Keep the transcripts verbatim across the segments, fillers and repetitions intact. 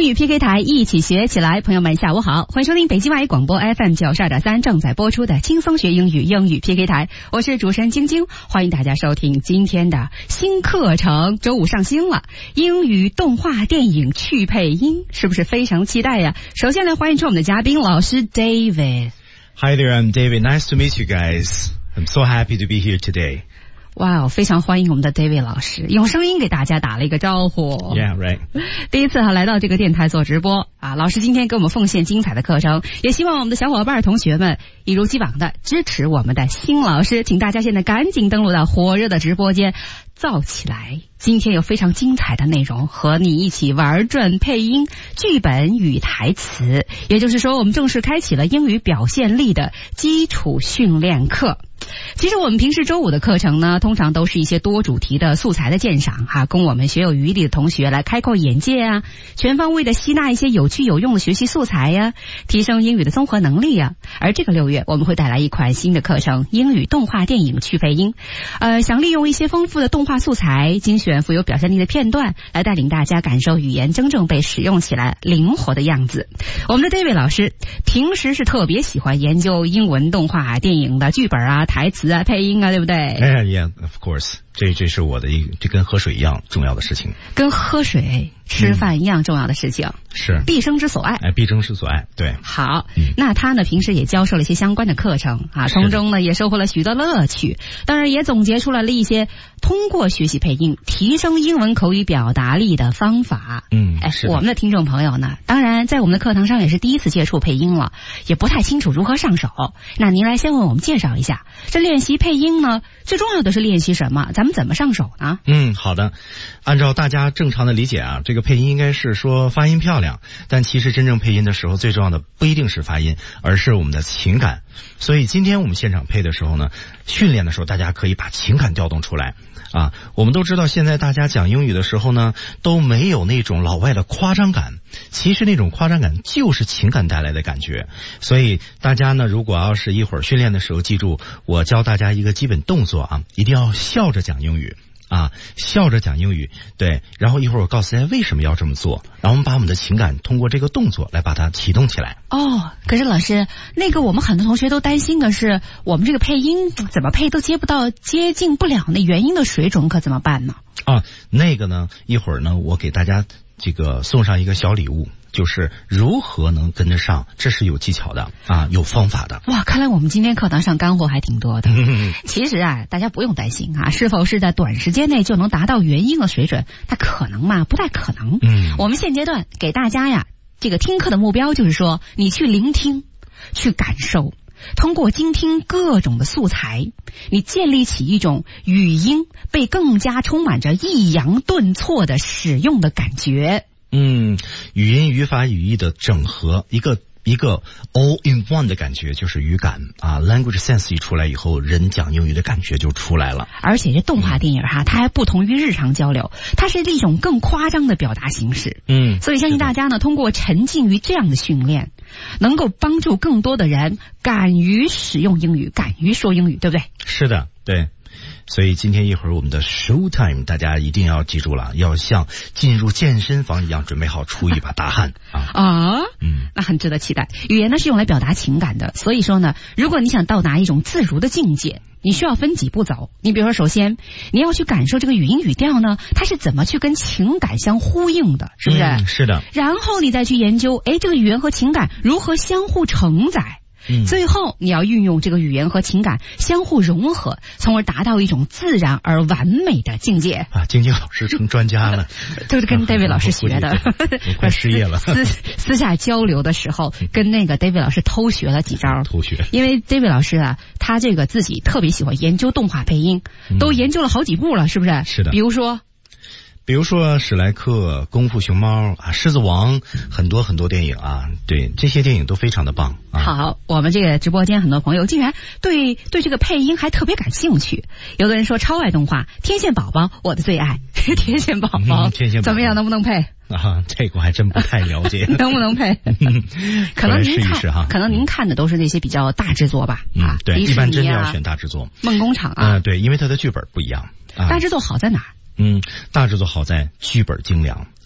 英语 P K 台一起学起来，朋友们下午好，欢迎收听北京外语广播 F M 九十二点三正在播出的轻松学英语英语 P K 台，我是主持人晶晶，欢迎大家收听今天的新课程，周五上新了，英语动画电影去配音，是不是非常期待呀？首先来欢迎出我们的嘉宾老师 David。Hi there, I'm David. Nice to meet you guys. I'm so happy to be here today. 哇、wow, 非常欢迎我们的 David 老师，用声音给大家打了一个招呼。 Yeah, right. 第一次哈来到这个电台做直播啊，老师今天给我们奉献精彩的课程，也希望我们的小伙伴同学们一如既往的支持我们的新老师，请大家现在赶紧登录到火热的直播间，造起来！今天有非常精彩的内容，和你一起玩转配音、剧本与台词。也就是说，我们正式开启了英语表现力的基础训练课。其实我们平时周五的课程呢，通常都是一些多主题的素材的鉴赏哈、啊，供我们学有余力的同学来开阔眼界啊，全方位的吸纳一些有趣有用的学习素材呀、啊，提升英语的综合能力啊。而这个六月我们会带来一款新的课程——英语动画电影去配音。呃，想利用一些丰富的动画素材，精选富有表现力的片段，来带领大家感受语言真正被使用起来灵活的样子。我们的 David 老师平时是特别喜欢研究英文动画电影的剧本啊、台词啊、配音啊，对不对？ Yeah, yeah, of course. 这这是我的一，这跟喝水一样重要的事情， 跟喝水、吃饭一样重要的事情， 嗯、是毕生之所爱。 哎，毕生之所爱，对。 好，嗯、那他呢，平时也教授了一些相关的课程啊，从中呢也收获了许多乐趣，当然也总结出来了一些通过学习配音提升英文口语表达力的方法。 嗯， 哎，我们的听众朋友呢，当然在我们的课堂上也是第一次接触配音了，也不太清楚如何上手。那您来先为我们介绍一下，这练习配音呢，最重要的是练习什么？咱们怎么上手呢？ 嗯，好的。按照大家正常的理解啊，这个配音应该是说发音漂亮，但其实真正配音的时候，最重要的不一定是发音，而是我们的情感。所以今天我们现场配的时候呢，训练的时候大家可以把情感调动出来啊。我们都知道现在大家讲英语的时候呢，都没有那种老外的夸张感，其实那种夸张感就是情感带来的感觉。所以大家呢，如果要是一会儿训练的时候，记住我教大家一个基本动作啊，一定要笑着讲英语啊，笑着讲英语，对。然后一会儿我告诉大家为什么要这么做，然后我们把我们的情感通过这个动作来把它启动起来。 哦，可是老师，那个我们很多同学都担心的是，我们这个配音怎么配都接不到、接近不了那原音的水准，可怎么办呢？ 啊，那个呢，一会儿呢，我给大家这个送上一个小礼物。就是如何能跟得上，这是有技巧的啊，有方法的。 哇，看来我们今天课堂上干货还挺多的。其实啊，大家不用担心啊，是否是在短时间内就能达到原音的水准？它可能吗？不太可能。嗯，我们现阶段给大家呀，这个听课的目标就是说，你去聆听，去感受。通过精听各种的素材，你建立起一种语音被更加充满着抑扬顿挫的使用的感觉。 嗯，语音、语法、语义的整合，一个一个 all in one 的感觉，就是语感啊 ，language sense 一出来以后，人讲英语的感觉就出来了。 而且这动画电影哈，它还不同于日常交流，它是一种更夸张的表达形式。嗯，所以相信大家呢，通过沉浸于这样的训练，能够帮助更多的人敢于使用英语，敢于说英语，对不对？ 是的，对。所以今天一会儿我们的 show time 大家一定要记住了，要像进入健身房一样准备好出一把大汗啊！ 啊，嗯，那很值得期待。语言呢是用来表达情感的，所以说呢，如果你想到达一种自如的境界，你需要分几步走。你比如说，首先你要去感受这个语音语调呢，它是怎么去跟情感相呼应的，是不是？ 嗯，是的。 然后你再去研究，哎，这个语言和情感如何相互承载。嗯，最后你要运用这个语言和情感相互融合，从而达到一种自然而完美的境界啊！晶晶老师成专家了， 都是跟 David 老师学的， 我快失业了。 私私下交流的时候，跟那个 David 老师偷学了几招。 偷学， 因为 David 老师啊，他这个自己特别喜欢研究动画配音，都研究了好几部了，是不是？ 是的。 比如说。 比如说史莱克、功夫熊猫啊、狮子王，很多很多电影啊，对，这些电影都非常的棒啊。 好，我们这个直播间很多朋友竟然对对这个配音还特别感兴趣。有的人说超爱动画，天线宝宝我的最爱，天线宝宝， 嗯、天线宝宝怎么样？能不能配？ 啊，这个我还真不太了解， 能不能配？可能您看， 试一试哈， 可能您看的都是那些比较大制作吧？ 嗯、 啊， 对， 迪士尼啊， 一般真的要选大制作， 梦工厂啊， 呃，对，因为它的剧本不一样。啊、 大制作好在哪儿？ 嗯，大制作好在剧本精良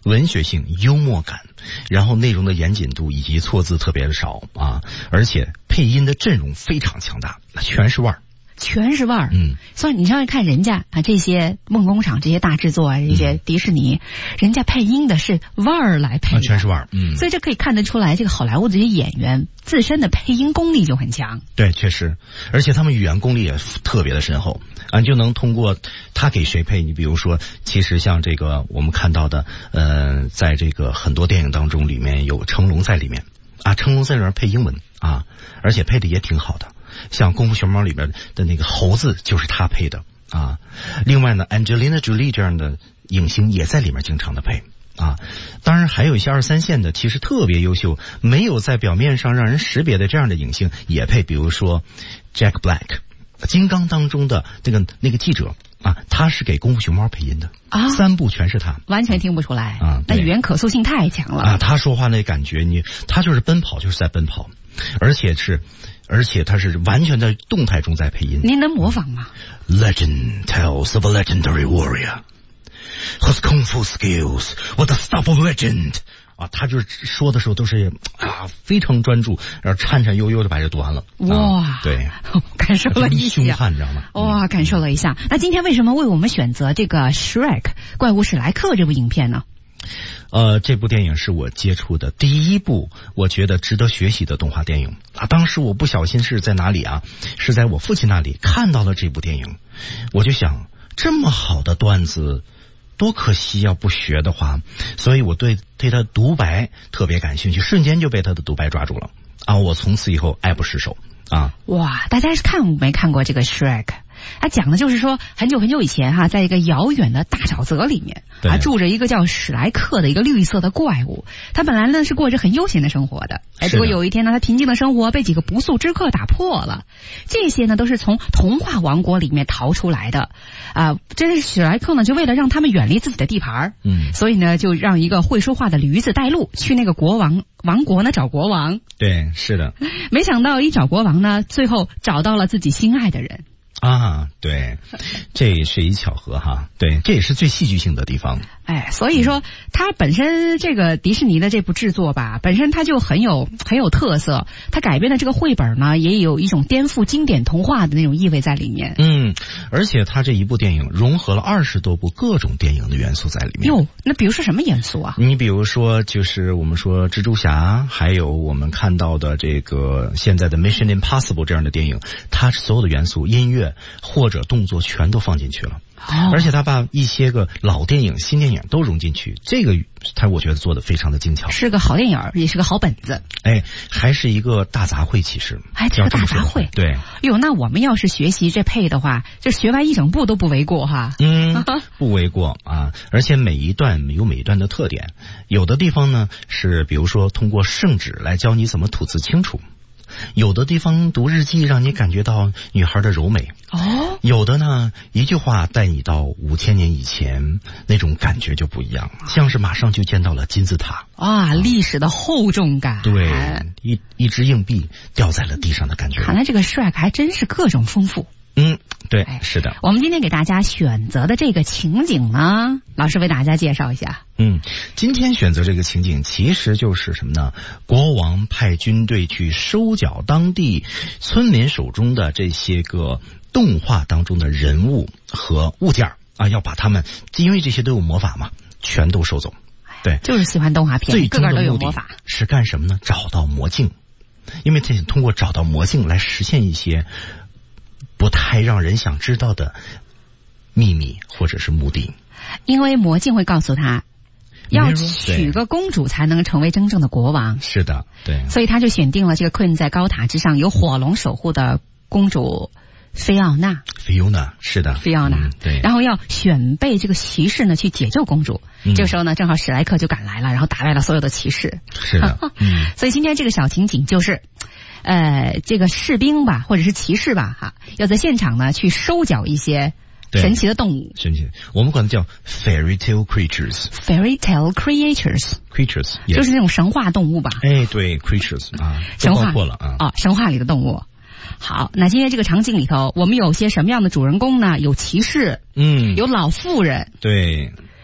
文学性、幽默感，然后内容的严谨度以及错字特别的少啊，而且配音的阵容非常强大，全是腕儿。 全是腕儿， 嗯， 所以你要看人家啊，这些梦工厂这些大制作啊，这些迪士尼，嗯、人家配音的是腕儿来配的、 啊，全是腕儿，嗯， 所以这可以看得出来，这个好莱坞的这些演员自身的配音功力就很强。 对，确实，而且他们语言功力也特别的深厚啊，就能通过他给谁配，你比如说，其实像这个我们看到的，呃，在这个很多电影当中，里面有成龙在里面啊，成龙在里面配英文啊，而且配的也挺好的。像《功夫熊猫》里边的那个猴子就是他配的啊。另外呢 ，Angelina Jolie 这样的影星也在里面经常的配啊。当然还有一些二三线的，其实特别优秀，没有在表面上让人识别的这样的影星也配，比如说 Jack Black， 金刚当中的那个那个记者啊，他是给《功夫熊猫》配音的啊，三部全是他， 完全听不出来啊。 那语言可塑性太强了啊，他说话那感觉，你他就是奔跑，就是在奔跑，而且是。而且他是完全在动态中在配音。 您能模仿吗？ Legend tells of a legendary warrior whose kung fu skills were the stuff of legend。啊，他就是说的时候都是啊非常专注，然后颤颤悠悠的把这读完了。 哇， 啊、对， 感受了一下， 凶悍，你知道吗？ 哇，感受了一下。那今天为什么为我们选择这个 Shrek 怪物史莱克这部影片呢？ 呃，这部电影是我接触的第一部我觉得值得学习的动画电影啊。当时我不小心是在哪里啊？是在我父亲那里看到了这部电影，我就想这么好的段子，多可惜要不学的话，所以我对对他独白特别感兴趣，瞬间就被他的独白抓住了啊！我从此以后爱不释手啊！ 哇，大家是看没看过这个 Shrek？他讲的就是说，很久很久以前哈、啊，在一个遥远的大沼泽里面啊，住着一个叫史莱克的一个绿色的怪物。他本来呢是过着很悠闲的生活的，哎，结果有一天呢，他平静的生活被几个不速之客打破了。这些呢都是从童话王国里面逃出来的啊。这是史莱克呢，就为了让他们远离自己的地盘，嗯，所以呢就让一个会说话的驴子带路去那个国王王国呢找国王。 对，是的。 没想到一找国王呢，最后找到了自己心爱的人。 啊，对，这也是一巧合哈，对，这也是最戏剧性的地方。 哎，所以说它本身这个迪士尼的这部制作吧，本身它就很有很有特色。它改编的这个绘本呢，也有一种颠覆经典童话的那种意味在里面。 嗯，而且它这一部电影融合了二十多部各种电影的元素在里面。 哟，那比如说什么元素啊？ 你比如说，就是我们说蜘蛛侠，还有我们看到的这个现在的 Mission Impossible 这样的电影，它所有的元素、音乐或者动作全都放进去了。哦、而且他把一些个老电影、新电影都融进去，这个他我觉得做的非常的精巧， 是个好电影，也是个好本子。 哎，还是一个大杂烩，其实哎，这个大杂烩， 对。 哟，那我们要是学习这配的话，就学完一整部都不为过哈。 嗯，不为过啊！而且每一段有每一段的特点，有的地方呢是比如说通过圣旨来教你怎么吐字清楚。有的地方读日记让你感觉到女孩的柔美哦，有的呢一句话带你到五千年以前，那种感觉就不一样，像是马上就见到了金字塔啊，历史的厚重感。 对，一一只硬币掉在了地上的感觉。 看来这个 Shrek 还真是各种丰富。 嗯，对，是的。 我们今天给大家选择的这个情景呢，老师为大家介绍一下。 嗯，今天选择这个情景其实就是什么呢？国王派军队去收缴当地村民手中的这些个动画当中的人物和物件啊，要把他们，因为这些都有魔法嘛，全都收走。对， 就是喜欢动画片，个个都有魔法。 是干什么呢？找到魔镜，因为这通过找到魔镜来实现一些不太让人想知道的秘密或者是目的。 因为魔镜会告诉他要娶个公主才能成为真正的国王。 是的，对。 所以他就选定了这个困在高塔之上有火龙守护的公主菲奥娜。 菲欧娜，是的， 菲奥娜、嗯。对。然后要选备这个骑士呢去解救公主。嗯、这个时候呢，正好史莱克就赶来了，然后打败了所有的骑士。 是的。嗯。 所以今天这个小情景就是。呃，这个士兵吧，或者是骑士吧，哈，要在现场呢去收缴一些神奇的动物。 神奇，我们管它叫 fairy tale creatures。fairy tale creatures。creatures， yes. 就是那种神话动物吧？ 哎，对 ，creatures 啊， 神话包括了啊啊，神话里的动物。好，那今天这个场景里头，我们有些什么样的主人公呢？有骑士，嗯，有老妇人， 对。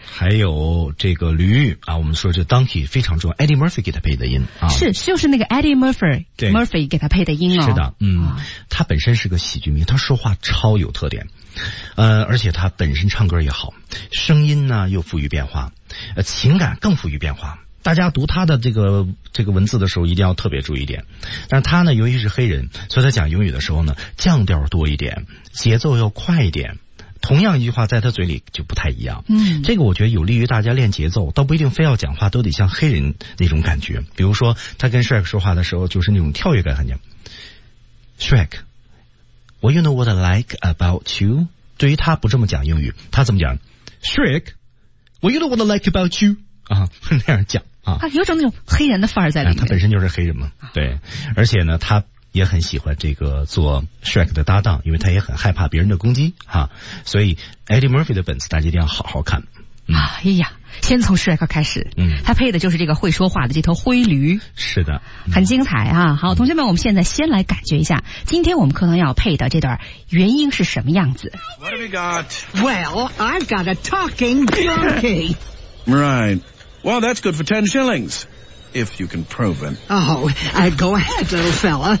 还有这个驴啊，我们说这 donkey 非常重要 ，Eddie Murphy 给他配的音啊， 是就是那个 Eddie Murphy Murphy 给他配的音哦。 是的，嗯，啊、他本身是个喜剧迷，他说话超有特点，呃，而且他本身唱歌也好，声音呢又富于变化，呃，情感更富于变化。大家读他的这个这个文字的时候，一定要特别注意一点。但是他呢，由于是黑人，所以他讲英语的时候呢，降调多一点，节奏要快一点。同样一句话在他嘴里就不太一样，嗯，这个我觉得有利于大家练节奏，倒不一定非要讲话都得像黑人那种感觉。比如说他跟 Shrek 说话的时候，就是那种跳跃感很强。Shrek，Well you know what I like about you？ 对于他不这么讲英语，他怎么讲 ？Shrek，Well you know what I like about you？ 啊，那样讲啊， 啊，有种那种黑人的范儿在里面。 他本身就是黑人嘛，对，而且呢，他也很喜欢这个做 Shrek 的搭档，因为他也很害怕别人的攻击哈，所以 Eddie Murphy 的本子大家一定要好好看。 嗯、哎呀，先从 Shrek 开始，嗯，他配的就是这个会说话的这头灰驴， 是的， 嗯、很精彩啊！好，同学们，我们现在先来感觉一下，今天我们课堂要配的这段原音是什么样子。 What have you got? Well, I've got a talking donkey. Right. Well, that's good for ten shillings. If you can prove it. Oh, uh, go ahead, little fella.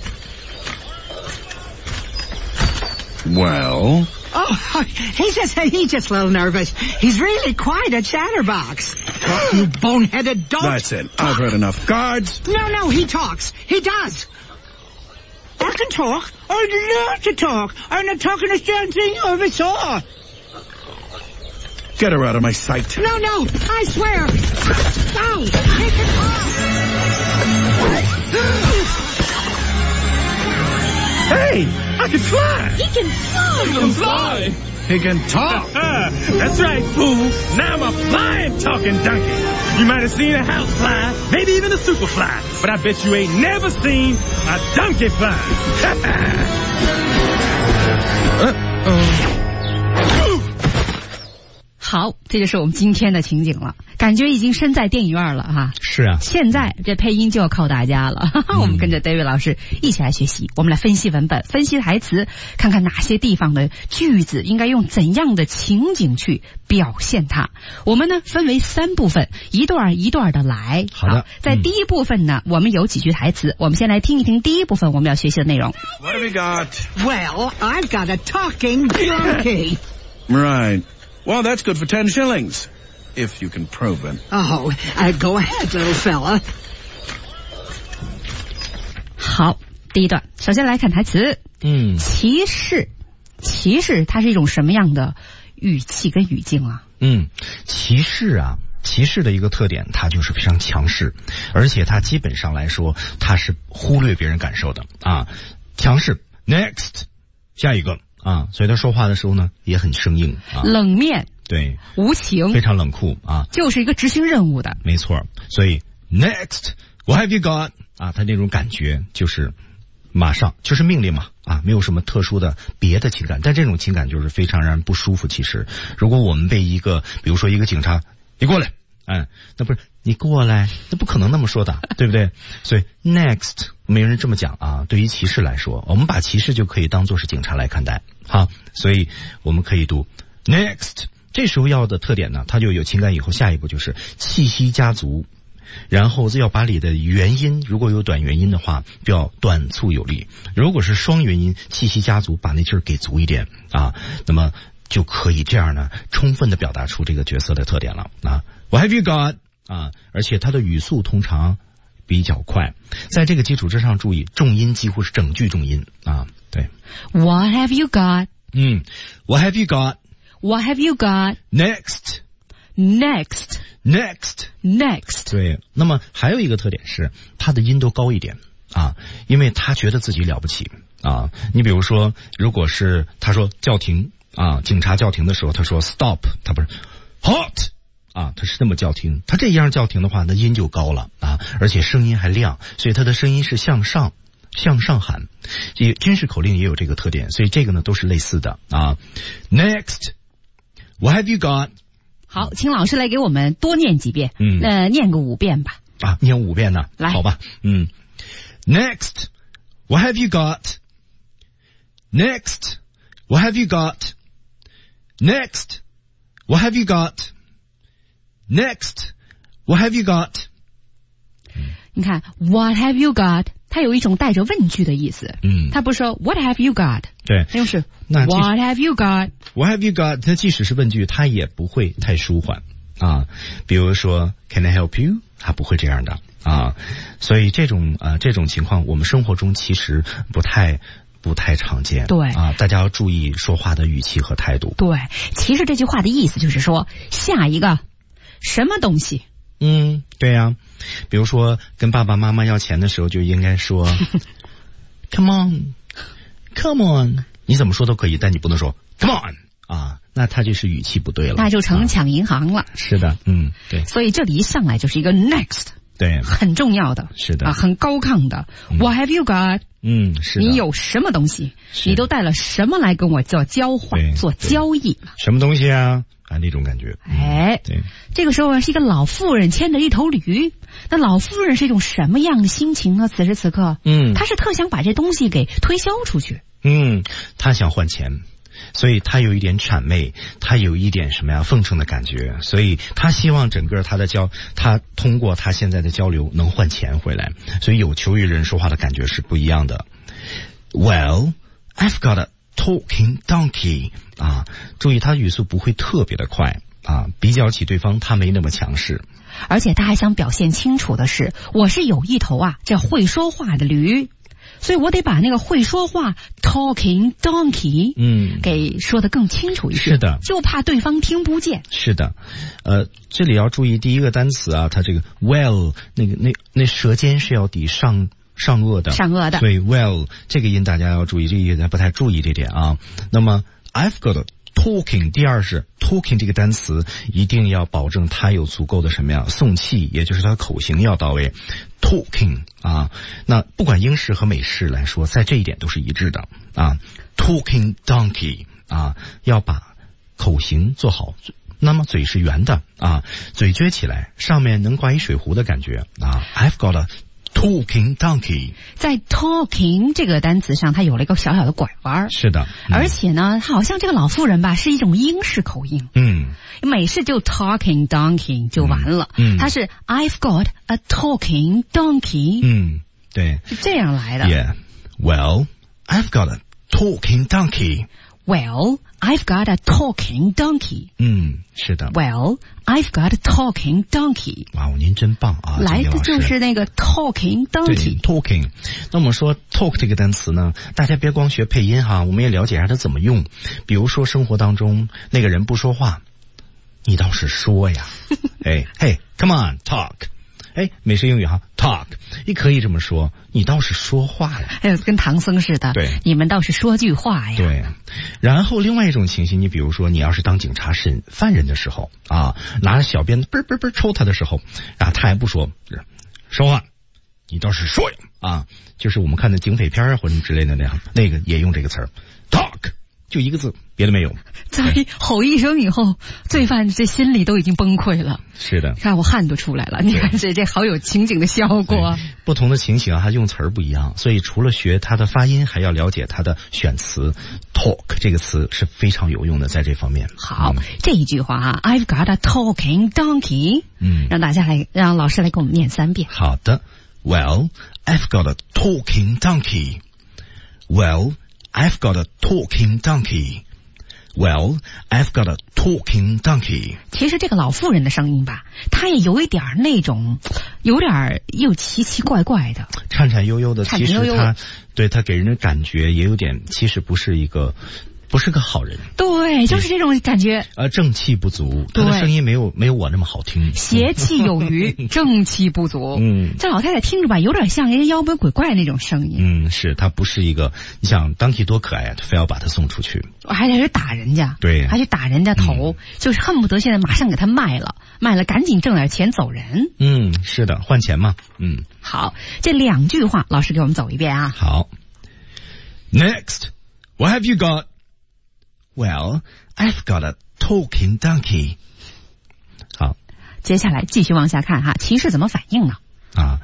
Well? Oh, he's just, he's just a little nervous. He's really quite a chatterbox. Oh, you boneheaded dog. That's it. I've heard enough. Guards? No, no, he talks. He does. I can talk. I love to talk. I'm not talking this damn thing you ever saw. Get her out of my sight. No, no, I swear. No, take it off. Hey, I can fly. He can fly. He can fly. He can talk. That's right, fool. Now I'm a flying, talking donkey. You might have seen a house fly, maybe even a super fly, but I bet you ain't never seen a donkey fly. Uh-oh. 好，这就是我们今天的情景了，感觉已经身在电影院了哈。 是啊， 现在这配音就要靠大家了。嗯、我们跟着 David 老师一起来学习，我们来分析文本，分析台词，看看哪些地方的句子应该用怎样的情景去表现它。我们呢分为三部分，一段一段的来。 好的，好在第一部分呢，嗯、我们有几句台词，我们先来听一听第一部分我们要学习的内容。 What have you got? Well, I've got a talking donkey. Right.Well, that's good for ten shillings. If you can prove it. Oh, uh, go ahead, little fella. 好，第一段，首先来看台词。 嗯， 骑士，骑士，它是一种什么样的语气跟语境啊？ 嗯，骑士啊，骑士的一个特点，它就是非常强势，而且它基本上来说，它是忽略别人感受的啊。强势 ，next， 下一个。啊，所以他说话的时候呢，也很生硬啊， 冷面， 对， 无情， 非常冷酷啊， 就是一个执行任务的， 没错。所以 next，what have you got？ 啊，他那种感觉就是马上就是命令嘛，啊，没有什么特殊的别的情感，但这种情感就是非常让人不舒服。其实，如果我们被一个，比如说一个警察，你过来，哎，那不是你过来，那不可能那么说的，对不对？所以 next 没人这么讲啊。对于骑士来说，我们把骑士就可以当作是警察来看待。好，所以我们可以读 next。这时候要的特点呢，它就有情感以后，下一步就是气息加足，然后要把里的元音，如果有短元音的话，就要短促有力；如果是双元音，气息加足，把那劲儿给足一点啊，那么就可以这样呢，充分的表达出这个角色的特点了啊。What have you got？ 啊，而且它的语速通常比较快，在这个基础之上，注意重音几乎是整句重音啊。对 ，What have you got？ 嗯 ，What have you got？What have you got? Next, next, next, next. 对，那么还有一个特点是，他的音都高一点啊，因为他觉得自己了不起啊。你比如说，如果是他说叫停啊，警察叫停的时候，他说 stop， 他不是 halt 啊，他是那么叫停。他这样叫停的话，那音就高了啊，而且声音还亮，所以他的声音是向上。向上喊，这军事口令也有这个特点，所以这个呢都是类似的啊。Next, what have you got？ 好，请老师来给我们多念几遍，嗯，呃，念个五遍吧。 啊，念五遍呢？ 来， 好吧，嗯。Next, what have you got? Next, what have you got? Next, what have you got? Next, what have you got? 你看 What have you got? 它有一种带着问句的意思。 嗯， 它不是说 What have you got? 对， 它又是那 What have you got? What have you got? 它即使是问句，它也不会太舒缓啊。比如说 Can I help you? 它不会这样的啊。所以这种啊这种情况，我们生活中其实不太。不太常见， 对啊，大家要注意说话的语气和态度。 对，其实这句话的意思就是说，下一个什么东西？ 嗯，对呀、啊，比如说跟爸爸妈妈要钱的时候，就应该说，Come on，Come on， 你怎么说都可以，但你不能说 Come on 啊，那他就是语气不对了， 那就成抢银行了。 啊、是的，嗯，对。 所以这里一上来就是一个 next。 对， 很重要的， 是的， 啊，很高亢的。嗯、What have you got？ 嗯，是的。 你有什么东西？你都带了什么来跟我做交换、做交易？ 什么东西啊？啊，那种感觉。 哎， 对。 这个时候是一个老妇人牵着一头驴，那老妇人是一种什么样的心情呢？此时此刻， 嗯， 她是特想把这东西给推销出去。 嗯，她想换钱。所以他有一点谄媚，他有一点什么呀奉承的感觉，所以他希望整个他的交，他通过他现在的交流能换钱回来，所以有求于人说话的感觉是不一样的。Well, I've got a talking donkey 啊，注意他语速不会特别的快啊，比较起对方他没那么强势， 而且他还想表现清楚的是，我是有一头啊这会说话的驴。所以我得把那个会说话 talking donkey 嗯给说得更清楚一些， 是的， 就怕对方听不见。 是的，呃，这里要注意第一个单词啊，它这个 well 那个那那舌尖是要抵上上颚的， 上颚的， 所以 well 这个音大家要注意，这个音大家不太注意这点啊。那么 I've got a talking， 第二是 talking 这个单词一定要保证它有足够的什么呀送气，也就是它的口型要到位。talking 啊，那不管英式和美式来说，在这一点都是一致的啊。talking donkey 啊，要把口型做好。那么嘴是圆的啊，嘴撅起来，上面能挂一水壶的感觉啊。I've got a talking donkey， 在 talking 这个单词上，它有了一个小小的拐弯。 是的， 嗯、而且呢，好像这个老妇人吧是一种英式口音。 嗯， 美式就 talking donkey 就完了。 嗯， 它是 I've got a talking donkey。 嗯，对， 是这样来的。 Yeah, well, I've got a talking donkey. Well, I've got a talking donkey. 嗯，是的。 Well, I've got a talking donkey. 哇，您真棒啊！ 来的就是那个 talking donkey。 talking。那我们说 talk 这个单词呢，大家别光学配音哈，我们也了解一下它怎么用。比如说生活当中那个人不说话，你倒是说呀。哎，嘿 ，come on, talk。哎，美式英语哈 ，talk， 你可以这么说，你倒是说话呀。 还有跟唐僧似的， 对， 你们倒是说句话呀。 对，然后另外一种情形，你比如说，你要是当警察审犯人的时候啊，拿着小鞭子嘣嘣嘣抽他的时候，啊，他还不说说话，你倒是说呀啊，就是我们看的警匪片啊或者之类的那样，那个也用这个词儿 ，talk。就一个字，别的没有。 在吼一声以后，罪犯这心里都已经崩溃了。 是的， 看我汗都出来了。你看这这好有情景的效果。 不同的情形啊，它用词儿不一样，所以除了学它的发音，还要了解它的选词。talk 这个词是非常有用的，在这方面。 好，嗯、这一句话啊 ，I've got a talking donkey。嗯，让大家来，让老师来给我们念三遍。 好的 ，Well, I've got a talking donkey. Well.I've got a talking donkey. Well, I've got a talking donkey. 其实这个老妇人的声音吧，她也有一点那种，有点又奇奇怪怪的， 颤颤悠悠的。 颤颤悠悠其实她对她给人的感觉也有点，其实不是一个。不是个好人， 对，就是这种感觉。 呃，正气不足，他的声音没有没有我那么好听。 邪气有余，正气不足。嗯，这老太太听着吧，有点像人妖魔鬼怪那种声音。 嗯，是，她不是一个，你想当地多可爱啊，他非要把她送出去， 还得是打人家， 对， 还去打人家头，嗯、就是恨不得现在马上给他卖了，卖了赶紧挣点钱走人。 嗯，是的，换钱嘛。嗯， 好，这两句话，老师给我们走一遍啊。 好 ，Next, what have you got?Well, I've got a talking donkey. 好， 接下来继续往下看哈，骑士怎么反应呢？ 啊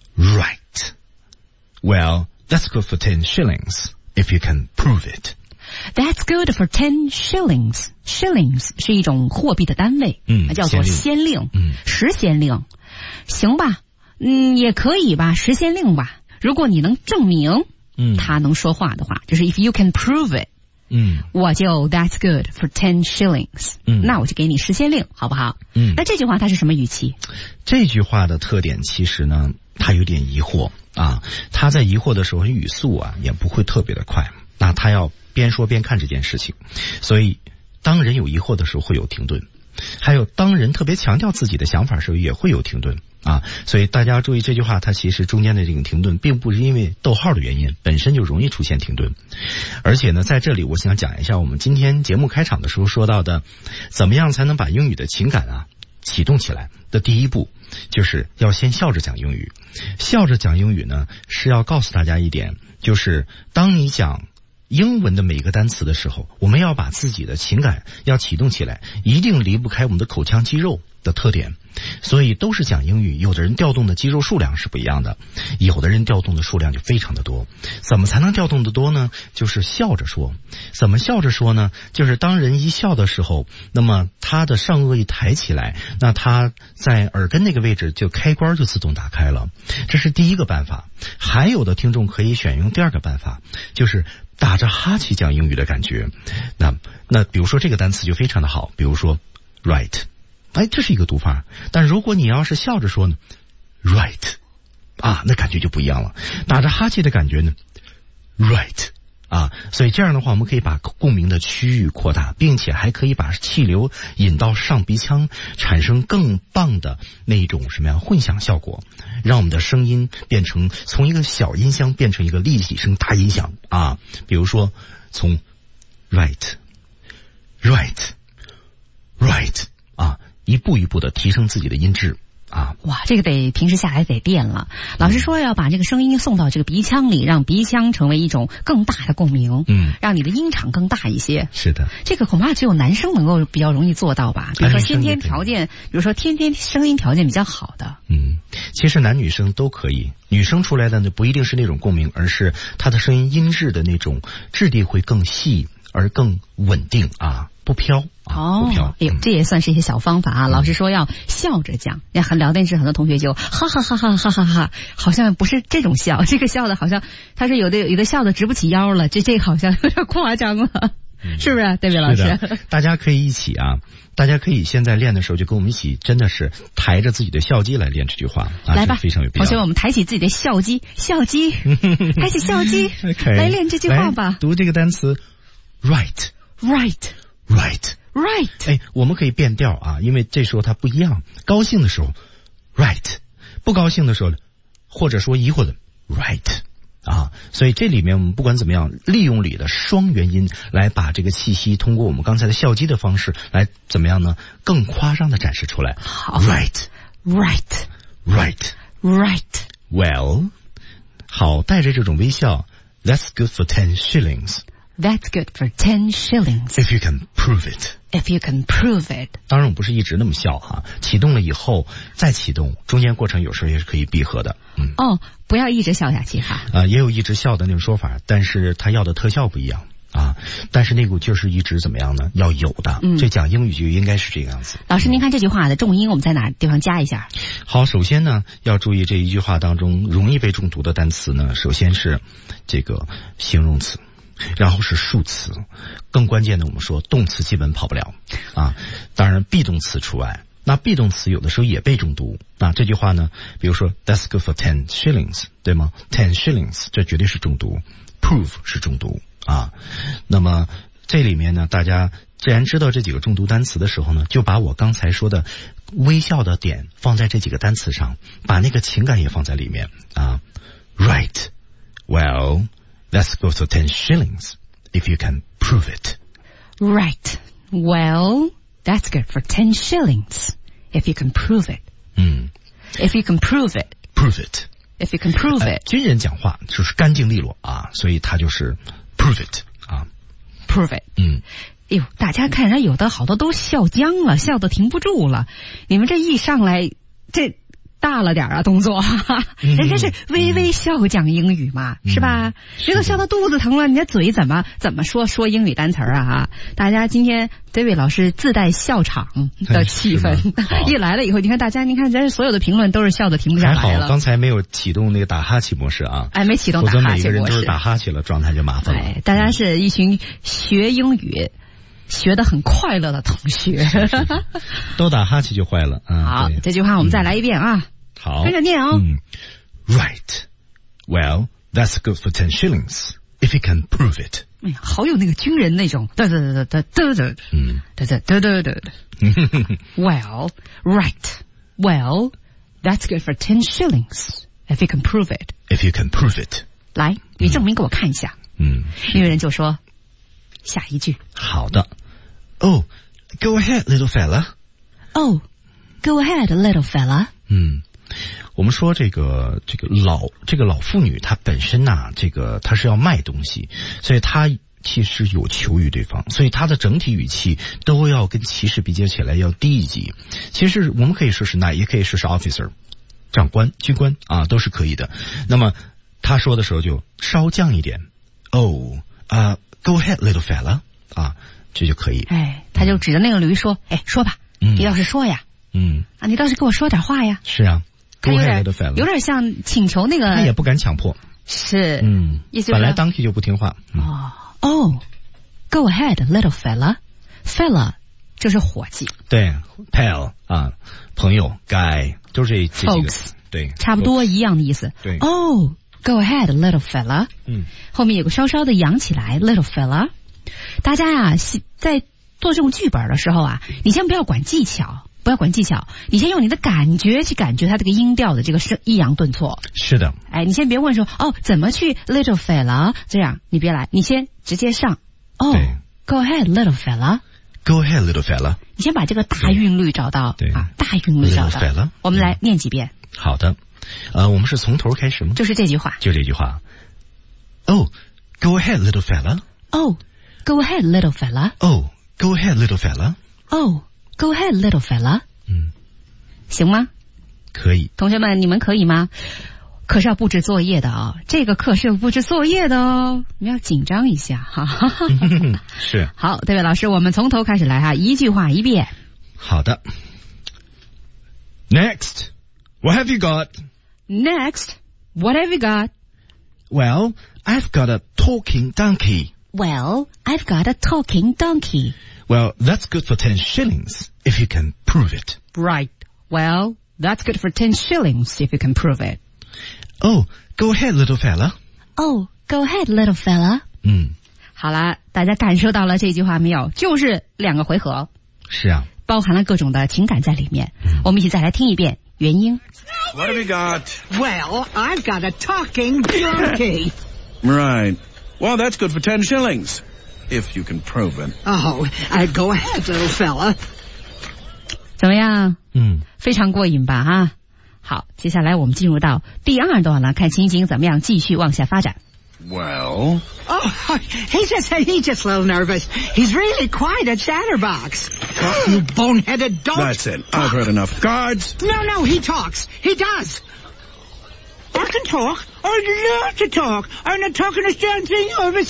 ，Right. Well, that's good for ten shillings if you can prove it. That's good for ten shillings. Shillings 是一种货币的单位， 嗯， 叫做先令， 嗯， 十先令，行吧，嗯，也可以吧，十先令吧。如果你能证明，嗯，他能说话的话，就是 if you can prove it， 嗯， 我就 That's good for ten shillings，嗯，那我就给你十先令，好不好？嗯，那这句话它是什么语气？ 这句话的特点其实呢，他有点疑惑啊，他在疑惑的时候语速啊也不会特别的快，那他要边说边看这件事情，所以当人有疑惑的时候会有停顿，还有当人特别强调自己的想法的时候也会有停顿啊，所以大家注意这句话，它其实中间的这个停顿并不是因为逗号的原因，本身就容易出现停顿。而且呢，在这里我想讲一下我们今天节目开场的时候说到的，怎么样才能把英语的情感啊启动起来的第一步，就是要先笑着讲英语。笑着讲英语呢，是要告诉大家一点，就是当你讲英文的每一个单词的时候，我们要把自己的情感要启动起来，一定离不开我们的口腔肌肉的特点。所以都是讲英语，有的人调动的肌肉数量是不一样的，有的人调动的数量就非常的多。怎么才能调动的多呢？就是笑着说。怎么笑着说呢？就是当人一笑的时候，那么他的上颚一抬起来，那他在耳根那个位置就开关就自动打开了，这是第一个办法。还有的听众可以选用第二个办法，就是打着哈欠讲英语的感觉。那那比如说这个单词就非常的好，比如说 right， 哎，这是一个读法。但如果你要是笑着说呢 right 啊，那感觉就不一样了。打着哈欠的感觉呢 right 啊，所以这样的话我们可以把共鸣的区域扩大，并且还可以把气流引到上鼻腔，产生更棒的那种什么样混响效果，让我们的声音变成从一个小音箱变成一个立体声大音响啊。比如说从 right right right 啊，一步一步的提升自己的音质啊。 哇，这个得平时下来得练了。老师说要把这个声音送到这个鼻腔里，让鼻腔成为一种更大的共鸣，嗯，让你的音场更大一些。 是的， 这个恐怕只有男生能够比较容易做到吧？比如说先天条件，比如说天天声音条件比较好的， 嗯，其实男女生都可以。女生出来的呢，不一定是那种共鸣，而是她的声音音质的那种质地会更细而更稳定啊。不飘啊，不飘。 哎呦，这也算是一些小方法啊。嗯、老师说要笑着讲，那很聊天室很多同学就哈哈哈哈哈哈哈，好像不是这种笑，这个笑的好像他是有的有的笑的直不起腰了，这这好像有点夸张了，嗯、是不是？对不对，老师？ 大家可以一起啊，大家可以现在练的时候就跟我们一起，真的是抬着自己的笑肌来练这句话，啊、 来吧， 非常有必要。 同学，我们抬起自己的笑肌，笑肌，抬起笑肌，来练这句话吧。 读这个单词 ，right right。 Right, right. 哎，我们可以变调啊，因为这时候它不一样。高兴的时候 ，right； 不高兴的时候，或者说疑惑的 ，right 啊。所以这里面我们不管怎么样，利用里的双元音来把这个气息通过我们刚才的笑肌的方式来怎么样呢？更夸张的展示出来。 好 ，right, right, right, right. Well， 好，带着这种微笑 ，That's good for ten shillings。That's good for ten shillings. If you can prove it. If you can prove it. 当然我不是一直那么笑哈，启动了以后再启动，中间过程有时候也是可以闭合的。嗯。 哦，不要一直笑下去哈。 啊、呃，也有一直笑的那种说法，但是他要的特效不一样啊。但是那股劲儿是一直怎么样呢？要有的。嗯。这讲英语就应该是这个样子。 老师，您看这句话的重音我们在哪地方加一下？ 好，首先呢，要注意这一句话当中容易被中毒的单词呢，首先是这个形容词。然后是数词，更关键的我们说动词基本跑不了啊，当然 be 动词除外。那 be 动词有的时候也被中毒。那这句话呢，比如说 That's good for ten shillings， 对吗 ？ten shillings 这绝对是中毒 ，prove 是中毒啊。那么这里面呢，大家既然知道这几个中毒单词的时候呢，就把我刚才说的微笑的点放在这几个单词上，把那个情感也放在里面啊。Right, well.Let's go to ten shillings if you can prove it. Right. Well, that's good for ten shillings if you can prove it. 嗯 If you can prove it. Prove it. If you can prove it. 呃、军人讲话就是干净利落啊，所以他就是 prove it 啊。 Prove it. 嗯。 哎呦，大家看人有的好多都笑僵了，笑得停不住了。你们这一上来，这大了点啊，动作， 嗯、 人家是微微笑讲英语嘛，嗯、是吧？这都笑到肚子疼了，你的嘴怎么怎么说说英语单词啊？哈，大家今天 David 老师自带笑场的气氛，一来了以后，你看大家，你看咱所有的评论都是笑的停不下来了。 还好，刚才没有启动那个打哈欠模式啊， 哎，没启动打哈欠模式， 每个人都是打哈欠了，状态就麻烦了。 哎，大家是一群学英语学得很快乐的同学， 是是都打哈欠就坏了。嗯、 好，这句话我们再来一遍啊。嗯、 好， 跟着念哦。 嗯 Right. Well, that's good for ten shillings if you can prove it. 哎呀，好有那个军人那种，对对对对对对，嗯，对对对对对对。Well, right. Well, that's good for ten shillings if you can prove it. If you can prove it. 来，你证明给我看一下。 嗯， 那个人就说下一句。 好的。Oh, go ahead, little fella. Oh, go ahead, little fella. 嗯。我们说这个这个老这个老妇女她本身呐、啊，这个她是要卖东西，所以她其实有求于对方，所以她的整体语气都要跟骑士比较起来要低一级。其实我们可以说是 knight， 也可以说是 officer， 长官、军官啊，都是可以的。那么他说的时候就稍降一点 ，Oh， 啊、uh, ，Go ahead, little fella， 啊，这就可以。 哎，他就指着那个驴说：“哎，说吧，嗯、你倒是说呀， 嗯， 啊，你倒是给我说点话呀。” 是啊。 他有点有点像请求那个， 他也不敢强迫， 是， 嗯， 意思本来Donkey就不听话。 嗯、哦哦 ，Go ahead, little fella, fella 就是伙计， 对 ，pal 啊，朋友 ，guy 都是这这几个，对， 差不多一样的意思。 对， 哦、oh, ，Go ahead, little fella， 嗯，后面有个稍稍的扬起来 ，little fella， 大家呀、啊，在做这种剧本的时候啊，你先不要管技巧。不要管技巧，你先用你的感觉去感觉它这个音调的这个是抑扬顿挫。 是的， 哎，你先别问说哦怎么去 little fella 这样，你别来，你先直接上。哦 ，Go ahead, little fella. Go ahead, little fella. 你先把这个大韵律找到，对啊，大韵律找到。 fella. 我们来念几遍。 嗯、好的，呃，我们是从头开始吗？ 就是这句话， 就这句话。Oh, go ahead, little fella. Oh, go ahead, little fella. Oh, go ahead, little fella. Oh.Go ahead, little fella. 嗯， 行吗？ 可以。 同学们，你们可以吗？可是要布置作业的哦，这个课是要布置作业的哦，你要紧张一下哈。 是。 好，这位老师，我们从头开始来哈，一句话一遍。 好的。Next, what have you got? Next, what have you got? Well, I've got a talking donkey. Well, I've got a talking donkey.Well, that's good for ten shillings if you can prove it. Right. Well, that's good for ten shillings if you can prove it. Oh, go ahead, little fella. Oh, go ahead, little fella. 嗯， 好了，大家感受到了这句话没有？就是两个回合。 是啊， 包含了各种的情感在里面。嗯、我们一起再来听一遍原音。 What have you got? Well, I've got a talking donkey. Right. Well, that's good for ten shillings.If you can prove it. Oh, uh, go ahead, little fella. 怎么样？ 嗯， 非常过瘾吧？哈，好，接下来我们进入到第二段了，看情景怎么样继续往下发展。 Well, oh, he just he's just a little nervous. He's really quite a chatterbox. Oh, you boneheaded dog. That's it. I've heard enough. Guards. No, no, he talks. He does. I can talk. I love to talk. I'm not talking a damn thing you ever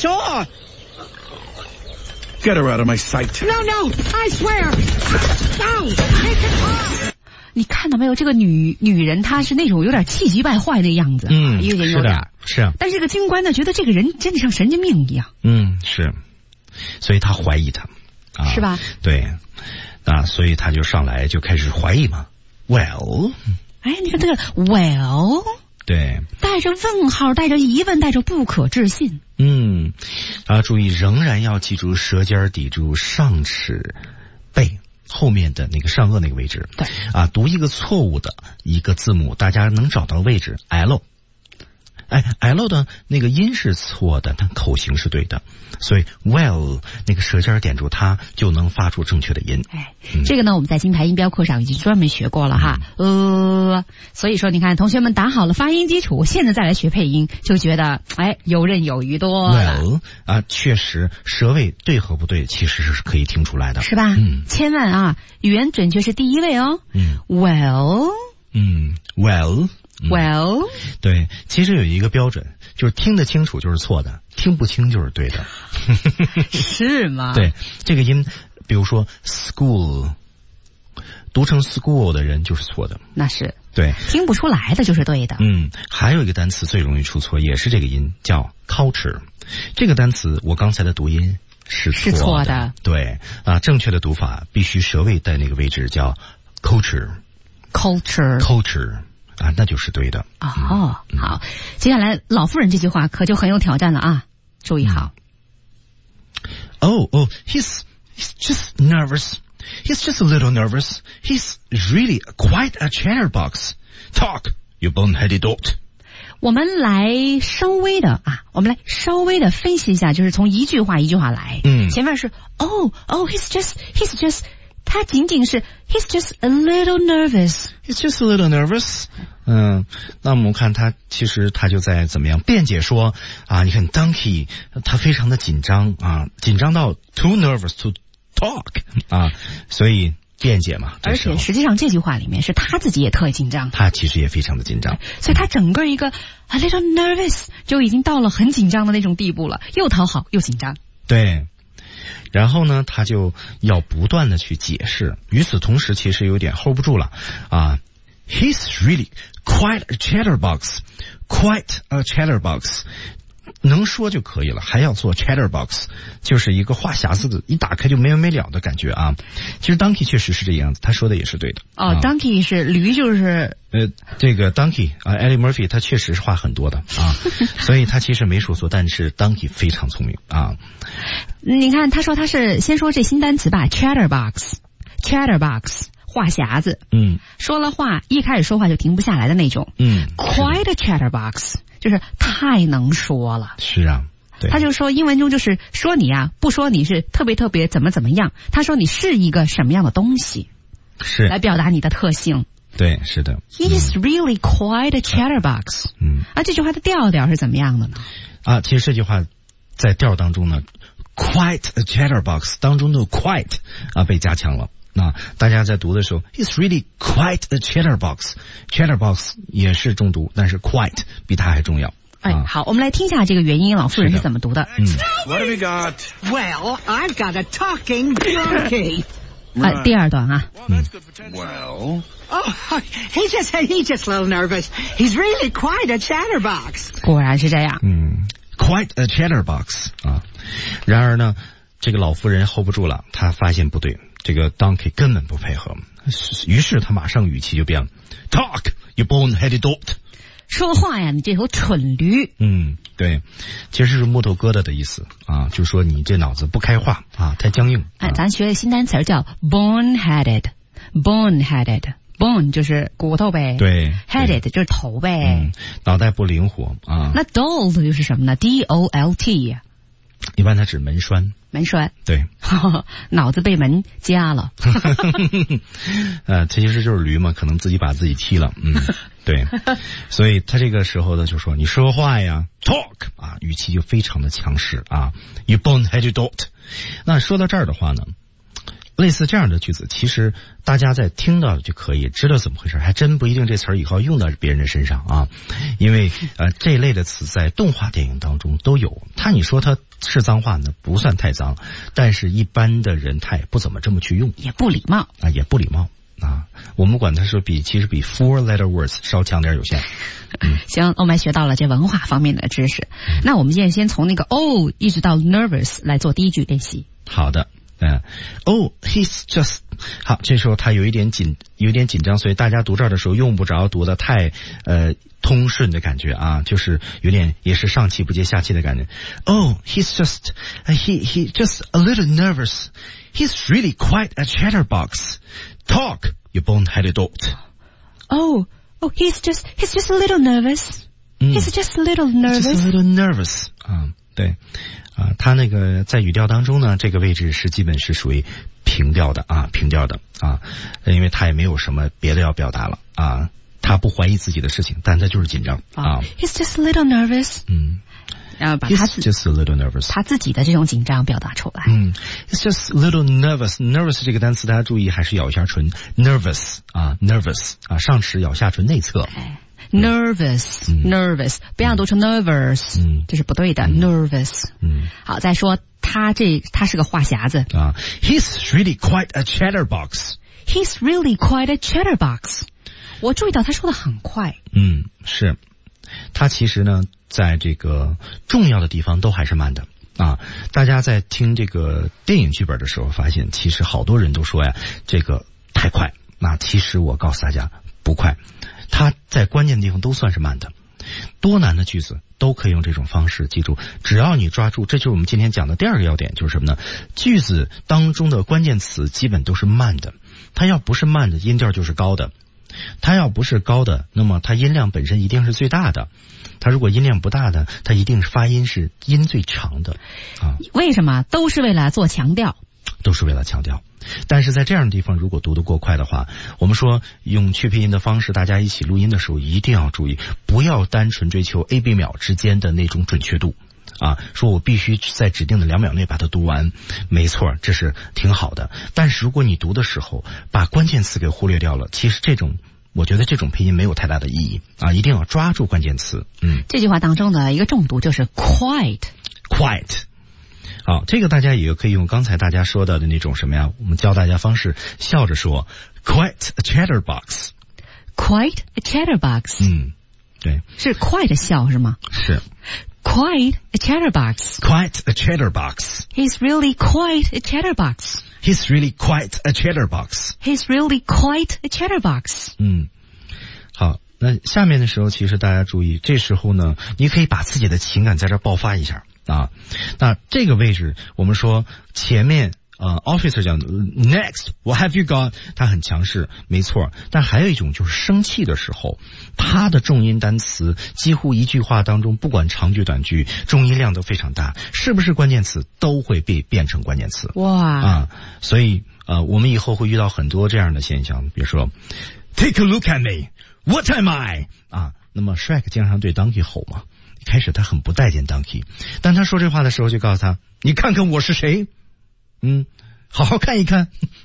saw.Get her out of my sight. No, no, I swear. No, take it off. 你看到没有？这个女女人她是那种有点气急败坏的样子， 嗯， 有点有点是啊。 但是这个军官呢，觉得这个人真的像神经病一样。 嗯，是，所以他怀疑他，啊、 是吧？ 对，啊，所以他就上来就开始怀疑嘛。Well， 哎，你看这个 Well。 对， 带着问号，带着疑问，带着不可置信。 嗯，啊，注意，仍然要记住舌尖抵住上齿背后面的那个上颚那个位置。 对， 啊，读一个错误的一个字母，大家能找到位置 L。哎 ，L 的那个音是错的，但口型是对的，所以 well 那个舌尖点住它，就能发出正确的音。 哎，嗯、这个呢，我们在金牌音标课上已经专门学过了哈。嗯、呃，所以说你看，同学们打好了发音基础，现在再来学配音，就觉得哎游刃有余多了。 well 啊，确实舌位对和不对，其实是可以听出来的， 是吧？ 嗯， 千万啊，语言准确是第一位哦。 嗯 ，well 嗯 ，well。 Well， 对，其实有一个标准，就是听得清楚就是错的，听不清就是对的。 是吗？ 对，这个音，比如说 school， 读成 school 的人就是错的。 那是。 对， 听不出来的就是对的。 嗯，还有一个单词最容易出错，也是这个音，叫 culture。这个单词我刚才的读音是错的。 是错的。 对啊，正确的读法必须舌位在那个位置，叫 culture。culture。culture。culture。啊，那就是对的。 哦，嗯、好，接下来老妇人这句话可就很有挑战了啊！注意好。 Oh, oh, he's he's just nervous. He's just a little nervous. He's really quite a chatterbox. Talk, you boneheaded dolt. 我们来稍微的啊，我们来稍微的分析一下，就是从一句话一句话来。 嗯， 前面是 Oh, oh, he's just, he's just. 他仅仅是 he's just a little nervous. He's just a little nervous. 嗯，那我们看他其实他就在怎么样辩解说啊，你看 Donkey 他非常的紧张啊，紧张到 too nervous to talk 啊，所以辩解嘛。 而且实际上这句话里面是他自己也特紧张， 他其实也非常的紧张， 所以他整个一个 a little nervous 就已经到了很紧张的那种地步了，又讨好又紧张。 对。然后呢，他就要不断的去解释。与此同时，其实有点 hold 不住了啊。He's really quite a chatterbox, quite a chatterbox。能说就可以了，还要做 chatterbox， 就是一个话匣子的，一打开就没完没了的感觉啊。其实 Donkey 确实是这样子，他说的也是对的。 哦、啊、，Donkey 是驴，就是呃，这个 Donkey 啊 ，Eddie Murphy 他确实是话很多的啊，所以他其实没说错，但是 Donkey 非常聪明啊。 你看，他说他是先说这新单词吧 ，chatterbox，chatterbox。话匣子， 嗯， 说了话，一开始说话就停不下来的那种， 嗯 ，quite a chatterbox， 就是太能说了。 是啊，对。 他就说英文中就是说你啊，不说你是特别特别怎么怎么样，他说你是一个什么样的东西， 是来表达你的特性。 对，是的。 He is really quite a chatterbox。 嗯， 啊，这句话的调调是怎么样的呢？ 啊，其实这句话在调当中呢 ，quite a chatterbox 当中的 quite 啊被加强了。那大家在读的时候 ，He's really quite a chatterbox。chatterbox 也是重读，但是 quite 比它还重要。 哎， 啊、 好，我们来听一下这个原因，老妇人是怎么读的。 嗯 What have you got? Well, I've got a talking donkey. 啊，第二段啊。 Well, that's good for ten. Well, Oh, he just he just a little nervous. He's really quite a chatterbox. 果然是这样。 嗯 ，quite a chatterbox 啊。然而呢，这个老妇人 hold 不住了，她发现不对。这个 Donkey 根本不配合，于是他马上语气就变了 ，Talk, you boneheaded dolt。 说话呀，你这头蠢驴。 嗯，对，其实是木头疙瘩的意思啊，就说你这脑子不开化啊，太僵硬。 哎，咱学的新单词叫 boneheaded，boneheaded，bone 就是骨头呗， 对 ，headed 就是头呗， 嗯，脑袋不灵活啊。 那 dolt 就是什么呢 ？D O L T。 一般它指门栓， 门栓， 对， 脑子被门夹了。 呃，其实就是驴嘛，可能自己把自己踢了，嗯，对，所以他这个时候呢就说你说话呀 ，talk 啊，语气就非常的强势啊 ，you boneheaded dolt。那说到这儿的话呢，类似这样的句子，其实大家在听到就可以知道怎么回事，还真不一定这词儿以后用到别人的身上啊，因为呃这一类的词在动画电影当中都有。他你说它是脏话呢，不算太脏，但是一般的人他也不怎么这么去用， 也不礼貌啊，也不礼貌啊。我们管它是比其实比 four letter words 稍强点有限。嗯， 行，我们还学到了这文化方面的知识。嗯、那我们现在先从那个 oh 一直到 nervous 来做第一句练习。 好的。嗯 ，Oh, he's just 好，这时候他有一点紧，有一点紧张，所以大家读这儿的时候用不着读的太呃通顺的感觉啊，就是有点也是上气不接下气的感觉。Oh, he's just he he just a little nervous. He's really quite a chatterbox. Talk, you boneheaded dolt. Oh, oh, he's just he's just a little nervous. Mm. He's just a little nervous. Just a little nervous. 啊，对。啊，他那个在语调当中呢，这个位置是基本是属于平调的啊，平调的啊，因为他也没有什么别的要表达了啊，他不怀疑自己的事情，但他就是紧张啊。 He's just a little nervous. 嗯， 然后把他自 just a little nervous， 他自己的这种紧张表达出来。 嗯 ，it's just a little nervous。nervous 这个单词大家注意还是咬一下唇 ，nervous 啊 ，nervous 啊，上齿咬下唇内侧。 哎 nervous、 嗯、 nervous 不要读成 nervous，、嗯、这是不对的、嗯、nervous。 嗯， 好，再说他这他是个话匣子啊 ，he's really quite a chatterbox。He's really quite a chatterbox。我注意到他说的很快。 嗯，是，他其实呢，在这个重要的地方都还是慢的啊。大家在听这个电影剧本的时候，发现其实好多人都说呀，这个太快。那其实我告诉大家不快。它在关键的地方都算是慢的，多难的句子都可以用这种方式记住。只要你抓住，这就是我们今天讲的第二个要点，就是什么呢？句子当中的关键词基本都是慢的，它要不是慢的，音调就是高的；它要不是高的，那么它音量本身一定是最大的；它如果音量不大的，它一定是发音是音最长的啊。 为什么？都是为了做强调。 都是为了强调，但是在这样的地方，如果读得过快的话，我们说用去配音的方式，大家一起录音的时候一定要注意，不要单纯追求 A B 秒之间的那种准确度啊，说我必须在指定的两秒内把它读完，没错，这是挺好的。但是如果你读的时候把关键词给忽略掉了，其实这种我觉得这种配音没有太大的意义啊，一定要抓住关键词。嗯， 这句话当中的一个重读就是 quite quite。好，这个大家也可以用刚才大家说到的那种什么呀？我们教大家方式，笑着说 ，quite a chatterbox，quite a chatterbox。 嗯，对， 是 quite 笑是吗？ 是 ，quite a chatterbox，quite a chatterbox。 He's really quite a chatterbox. He's really quite a chatterbox. He's really quite a chatterbox. 嗯，好，那下面的时候，其实大家注意，这时候呢，你可以把自己的情感在这爆发一下。啊，那这个位置我们说前面呃 officer 讲 next what have you got， 他很强势，没错。但还有一种就是生气的时候，他的重音单词几乎一句话当中，不管长句短句，重音量都非常大，是不是关键词都会被变成关键词。 哇啊，所以呃我们以后会遇到很多这样的现象，比如说 take a look at me what am I 啊，那么 Shrek 经常对 Donkey 吼嘛。一开始他很不待见 Donkey， 但他说这话的时候就告诉他，你看看我是谁，嗯，好好看一看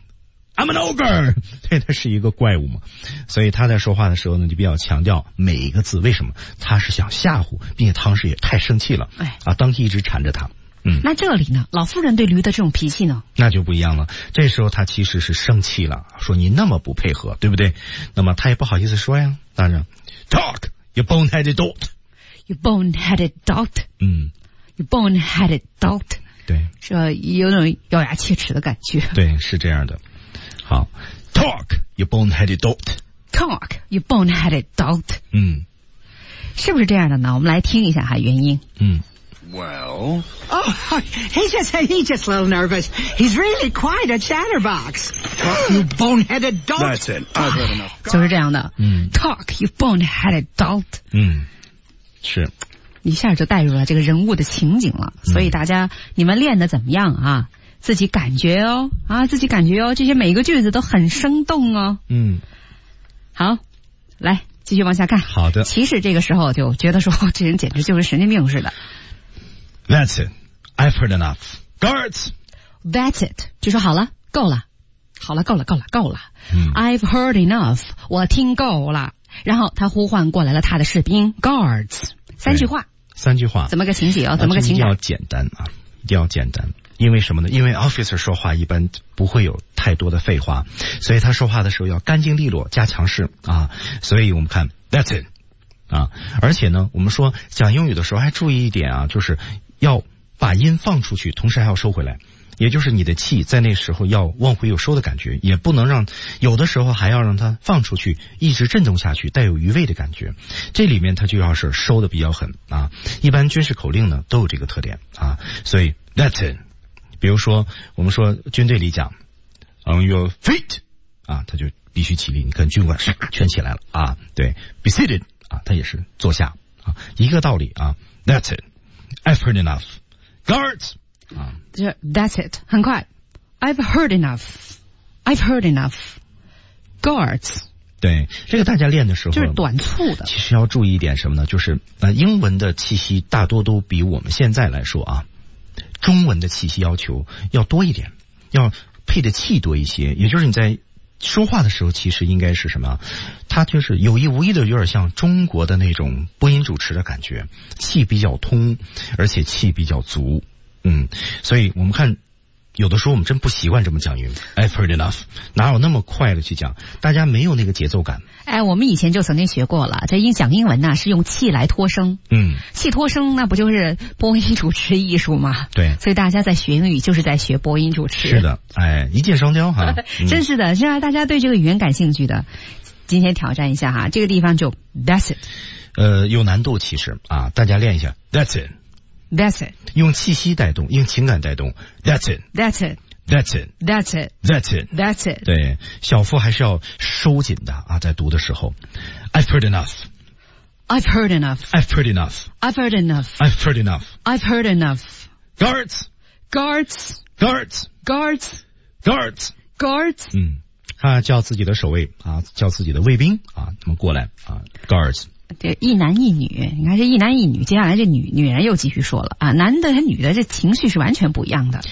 I'm an ogre， 对，他是一个怪物嘛，所以他在说话的时候呢就比较强调每一个字，为什么？他是想吓唬，并且当时也太生气了， 哎啊 Donkey 一直缠着他。嗯， 那这里呢，老妇人对驴的这种脾气呢， 那就不一样了。这时候他其实是生气了，说你那么不配合，对不对？那么他也不好意思说呀，当然 Talk you boneheaded dolt，You boneheaded dolt， 嗯 ，You boneheaded dolt， 对， 是有种咬牙切齿的感觉。 对，是这样的。好 ，Talk you boneheaded dolt，Talk you boneheaded dolt， 嗯， 是不是这样的呢？我们来听一下哈原音。 嗯 ，Well， oh, he just he's just a little nervous. He's really quite a chatterbox. Talk you boneheaded dolt. That's it. I've heard enough. 就是这样的。 嗯 ，Talk you boneheaded dolt。 嗯。是， 一下就带入了这个人物的情景了，所以大家、嗯、你们练的怎么样啊？自己感觉哦，啊，自己感觉哦，这些每一个句子都很生动哦。 嗯， 好，来继续往下看。 好的。 骑士这个时候就觉得说，这人简直就是神经病似的。 That's it, I've heard enough. Guards. That's it， 就说好了，够了，好了，够了，够了，够了。 嗯、 I've heard enough， 我听够了。然后他呼唤过来了他的士兵 guards， 三句话， 三句话， 怎么个情景啊？怎么个情感？ 一定要简单啊，一定要简单。因为什么呢？因为 officer 说话一般不会有太多的废话，所以他说话的时候要干净利落，加强势啊。所以我们看 that's it 啊，而且呢，我们说讲英语的时候还注意一点啊，就是要把音放出去，同时还要收回来。也就是你的气在那时候要往回有收的感觉，也不能让有的时候还要让它放出去，一直震动下去，带有余味的感觉。这里面它就要是收的比较狠啊。一般军事口令呢都有这个特点啊，所以 that's it。比如说我们说军队里讲 on your feet 啊，他就必须起立。你看军官唰全起来了啊，对 be seated 啊，他也是坐下啊，一个道理啊。That's it, I've heard enough. Guards 啊， 就是 That's it， 很快 I've heard enough, I've heard enough. Guards 对，这个大家练的时候就是短促的。 其实要注意一点什么呢？就是呃，英文的气息大多都比我们现在来说啊，中文的气息要求要多一点，要配的气多一些。也就是你在说话的时候，其实应该是什么？它就是有意无意的有点像中国的那种播音主持的感觉，气比较通，而且气比较足。嗯，所以我们看。有的时候我们真不习惯这么讲英语 I've heard enough， 哪有那么快的去讲，大家没有那个节奏感。 哎，我们以前就曾经学过了，这英讲英文呢是用气来脱声，嗯，气脱声那不就是播音主持艺术吗？ 对， 所以大家在学英语就是在学播音主持。 是的，哎，一箭双雕哈， 嗯、真是的，是啊，大家对这个语言感兴趣的，今天挑战一下哈，这个地方就 That's it， 呃，有难度其实啊，大家练一下 That's it。That's it， 用气息带动，用情感带动。That's it. That's it. That's it. That's it. That's it. That's it. 对，小腹还是要收紧的啊，在读的时候。I've heard enough. I've heard enough. I've heard enough. I've heard enough. I've heard enough. I've heard enough. Guards. Guards. Guards. Guards. Guards. Guards. 嗯，他叫自己的守卫啊，叫自己的卫兵啊，他们过来啊 ，Guards。 这一男一女，你看这一男一女，接下来这女女人又继续说了啊，男的和女的这情绪是完全不一样的。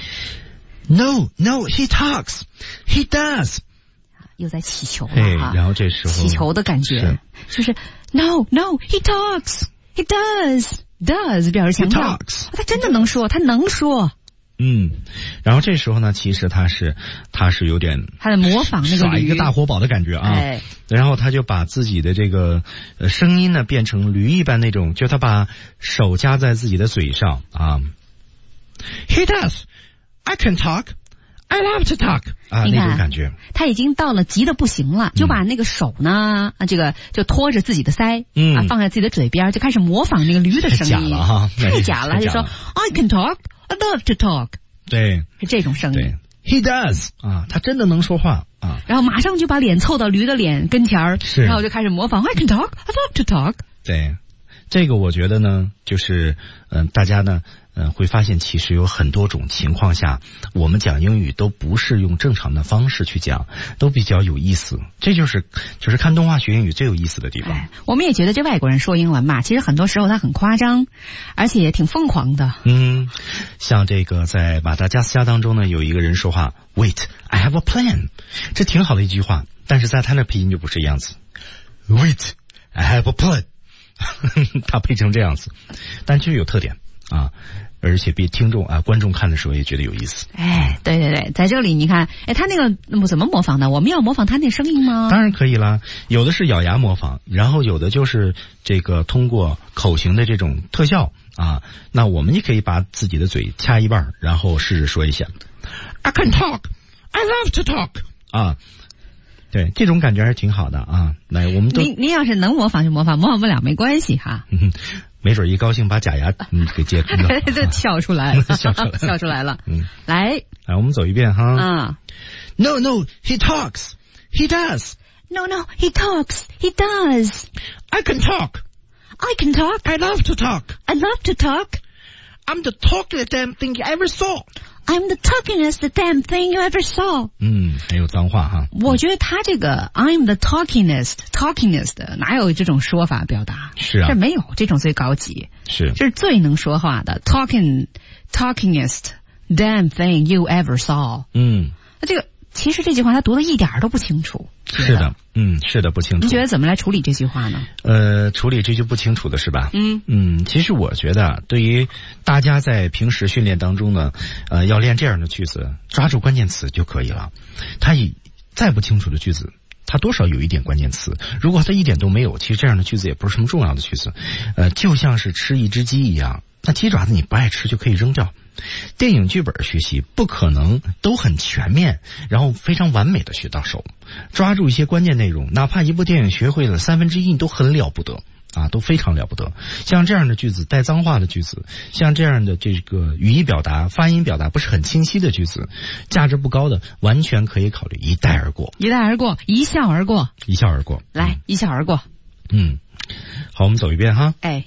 No, no, he talks, he does。 又在祈求了嘿， 啊， 然后这时候祈求的感觉，就是 No, no, he talks, he does, does 表示强调，他真的能说，他能说。 嗯，然后这时候呢，其实他是他是有点他在模仿那个耍一个大活宝的感觉啊， 哎， 然后他就把自己的这个呃声音呢变成驴一般那种，就他把手夹在自己的嘴上啊。He does, I can talk, I love to talk 啊，那种感觉。 他已经到了急的不行了，就把那个手呢，啊，这个就拖着自己的腮，嗯，啊，放在自己的嘴边，就开始模仿那个驴的声音。 太假了哈， 太假了，他就说 I can talk, I love to talk。 对， 是这种声音。 He does 啊，他真的能说话啊。 然后马上就把脸凑到驴的脸跟前儿，然后就开始模仿 I can talk, I love to talk。 对，这个我觉得呢，就是嗯、呃，大家呢。嗯，会发现其实有很多种情况下，我们讲英语都不是用正常的方式去讲，都比较有意思。这就是就是看动画学英语最有意思的地方。 哎、我们也觉得这外国人说英文嘛，其实很多时候他很夸张，而且也挺疯狂的。 嗯，像这个在马达加斯加当中呢，有一个人说话 ，Wait, I have a plan， 这挺好的一句话，但是在他那配音就不是这样子。Wait, I have a plan， 他配成这样子，但就有特点。啊，而且比听众啊观众看的时候也觉得有意思。 哎，对对对，在这里你看，哎，他那个怎么模仿的？我们要模仿他那声音吗？ 当然可以啦，有的是咬牙模仿，然后有的就是这个通过口型的这种特效啊。那我们也可以把自己的嘴掐一半，然后试着说一下 I can talk, I love to talk 啊。对，这种感觉还是挺好的啊。来，我们都您您要是能模仿就模仿，模仿不了没关系哈。 嗯，没准一高兴把假牙嗯给揭开了， 就笑出来了， 笑出来了， 笑出来了。 嗯， 来， 来，我们走一遍哈。 啊 ，No, no, he talks, he does. No, no, he talks, he does. I can talk, I can talk. I love to talk. I love to talk. I'm the talkiest damn thing you ever saw.I'm the talkingest damn thing you ever saw. 嗯，还有脏话哈。 我觉得他这个 I'm the talkingest, talkingest 哪有这种说法表达？ 是啊， 这没有这种最高级， 是这是最能说话的 talking, talkingest damn thing you ever saw. 嗯， 那这个其实这句话他读的一点都不清楚。 是的，嗯，是的，不清楚。 你觉得怎么来处理这句话呢？ 呃，处理这句不清楚的是吧？ 嗯嗯，其实我觉得，对于大家在平时训练当中呢，呃，要练这样的句子，抓住关键词就可以了。他以再不清楚的句子，它多少有一点关键词。如果它一点都没有，其实这样的句子也不是什么重要的句子。呃，就像是吃一只鸡一样，那鸡爪子你不爱吃就可以扔掉。电影剧本学习不可能都很全面，然后非常完美的学到手。抓住一些关键内容，哪怕一部电影学会了三分之一，你都很了不得啊，都非常了不得。像这样的句子，带脏话的句子，像这样的这个语义表达、发音表达不是很清晰的句子，价值不高的，完全可以考虑一带而过。 一带而过，一笑而过， 一笑而过。 来，嗯、一笑而过。 嗯，好，我们走一遍哈。 哎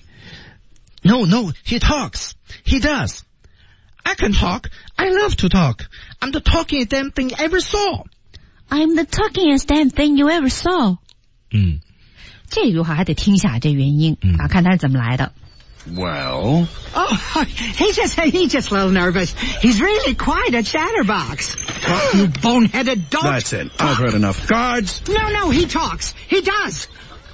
，No, no, he talks, he does. I can talk. I love to talk. I'm the talkingest damn thing you ever saw. I'm the talkingest damn thing you ever saw. 嗯， 这句话还得听一下这原因、 嗯、 啊，看他是怎么来的。 Well? Oh, he just, he just a little nervous. He's really quite a chatterbox. Talk, you boneheaded dog. That's it. I've heard enough. Guards! No, no, he talks. He does.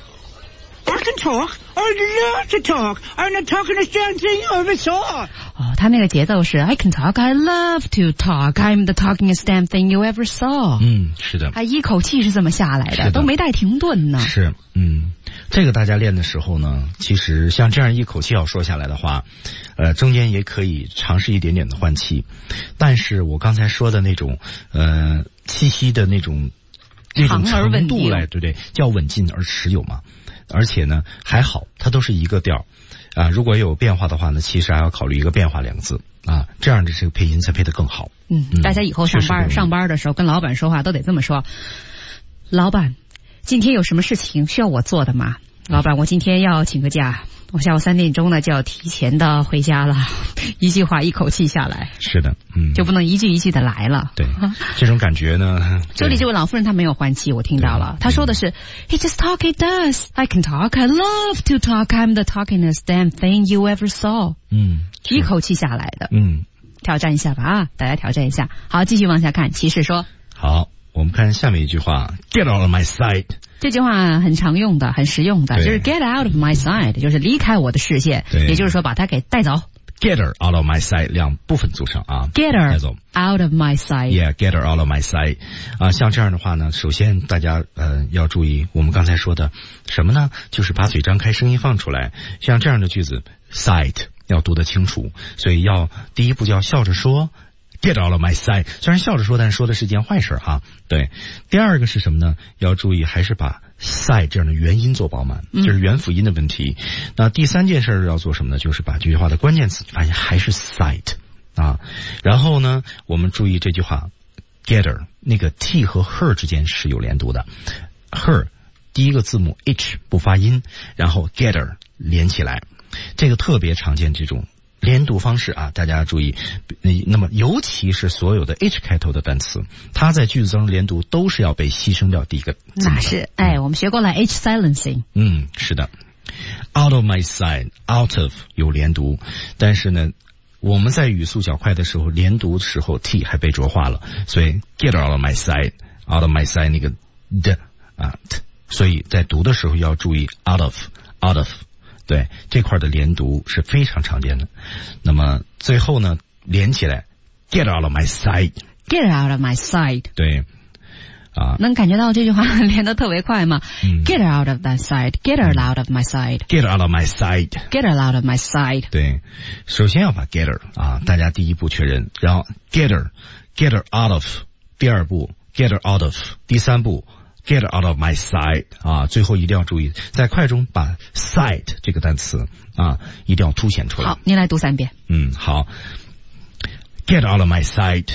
I can talk. I love to talk. I'm the talkingest damn thing you ever saw. 哦，他那个节奏是 I can talk, I love to talk, I'm the talkingest damn thing you ever saw. 嗯，是的。 他一口气是这么下来 的, 的都没带停顿呢。 是，嗯，这个大家练的时候呢，其实像这样一口气要说下来的话，呃，中间也可以尝试一点点的换气，但是我刚才说的那种，呃，气息的那种那种程度来，对不对？叫稳进而持有嘛。而且呢，还好，它都是一个调啊。如果有变化的话呢，其实还要考虑一个变化两个字啊，这样的这个配音才配得更好。 嗯，嗯大家以后上班上班的时候跟老板说话都得这么说。老板，今天有什么事情需要我做的吗？老板，我今天要请个假，我下午三点钟呢就要提前的回家了。一句话一口气下来， 是的，嗯， 就不能一句一句的来了。 对，这种感觉呢， 这里这位老妇人她没有换气，我听到了，她说的是 He just talk, he does. I can talk, I love to talk. I'm the talkingest damn thing you ever saw. 嗯， 一口气下来的。 嗯， 挑战一下吧啊，大家挑战一下。好，继续往下看。骑士说， 好，我们看下面一句话 ，Get out of my sight。 这句话很常用的，很实用的，就是 Get out of my sight， 就是离开我的视线，也就是说把它给带走。 Get her out of my sight 两部分组成啊 ，Get her out of my sight。Yeah， get her out of my sight。啊，像这样的话呢，首先大家呃要注意，我们刚才说的什么呢？就是把嘴张开，声音放出来。像这样的句子 ，sight 要读得清楚，所以要第一步就要笑着说。Get out of my sight， 虽然笑着说，但是说的是件坏事哈。对，第二个是什么呢？要注意还是把 sight 这样的元音做饱满，这是元辅音的问题。嗯、那第三件事要做什么呢？就是把这句话的关键词发现还是 sight 啊。然后呢，我们注意这句话 get her 那个 t 和 her 之间是有连读的 ，her 第一个字母 h 不发音，然后 get her 连起来，这个特别常见这种。连读方式啊，大家注意。那么，尤其是所有的 H 开头的单词，它在句子中连读都是要被牺牲掉第一个字母。 那是，哎，我们学过了 H silencing。 嗯，是的。Out of my sight, out of 有连读，但是呢，我们在语速较快的时候，连读的时候 t 还被浊化了，所以 get out of my sight, out of my sight 那个的啊 t， 所以在读的时候要注意 out of, out of。对，这块的连读是非常常见的。那么最后呢，连起来 ，get out of my sight， get out of my sight。 对，啊， 能感觉到这句话连得特别快吗、 嗯、 ？Get out of my sight，get out of my sight，get out of my sight，get out of my sight。 对，首先要把 get her 啊，大家第一步确认，然后 get her，get her out of， 第二步 get her out of， 第三步。Get out of my sight 啊！最后一定要注意，在快中把 sight 这个单词啊一定要凸显出来。 好，您来读三遍。 嗯，好。Get out of my sight.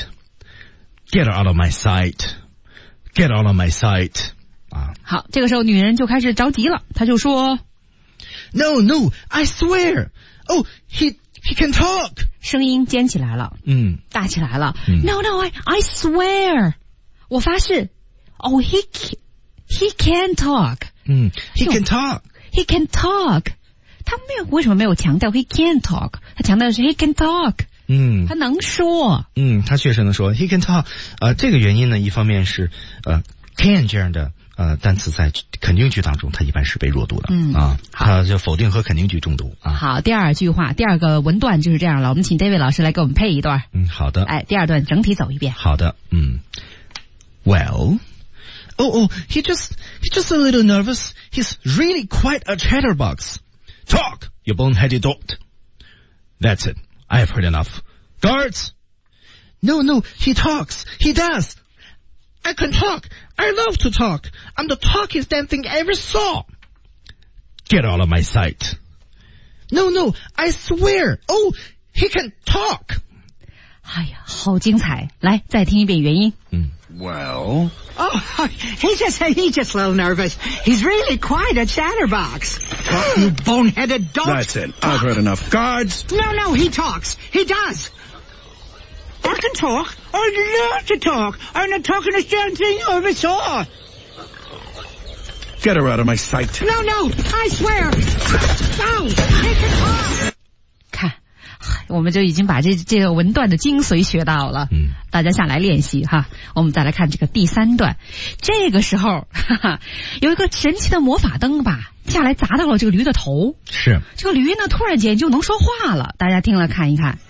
Get out of my sight. Get out of my sight. 啊， 好，这个时候女人就开始着急了，她就说 ：“No, no, I swear. Oh, he he can talk.” 声音尖起来了， 嗯， 大起来了。 嗯、 No, no, I I swear. 我发誓。Oh, he he can talk. 嗯 ，he can talk. He can talk. 他没有为什么没有强调 he can talk？ 他强调的是 he can talk. 嗯， 他能说。 嗯，他确实能说 he can talk。呃，这个原因呢，一方面是呃 can 这样的呃单词在肯定句当中，它一般是被弱读的。 嗯啊，它就否定和肯定句重读啊。 好，第二句话，第二个文段就是这样了。我们请 David 老师来给我们配一段。 嗯，好的。 哎，第二段整体走一遍。 好的，嗯 ，Well。Oh, oh, he just, he's just a little nervous. He's really quite a chatterbox. Talk, you boneheaded dog. That's it. I have heard enough. Guards! No, no, he talks. He does. I can talk. I love to talk. I'm the talkiest damn thing I ever saw. Get out of my sight. No, no, I swear. Oh, he can talk. 哎呀，好精彩！来，再听一遍原音。 嗯 Well... Oh, he just, he just a little nervous. He's really quite a chatterbox. Talk, you boneheaded dog. That's it. I've heard enough. Guards! No, no, he talks. He does. I can talk. I love to talk. I'm the talkingest damn thing you ever saw. Get her out of my sight. No, no, I swear. No, take it off. 看，我们就已经把这这个文段的精髓学到了。 嗯， 大家下来练习哈。我们再来看这个第三段，这个时候哈哈，有一个神奇的魔法灯吧，下来砸到了这个驴的头。 是， 这个驴呢，突然间就能说话了。大家听了看一看。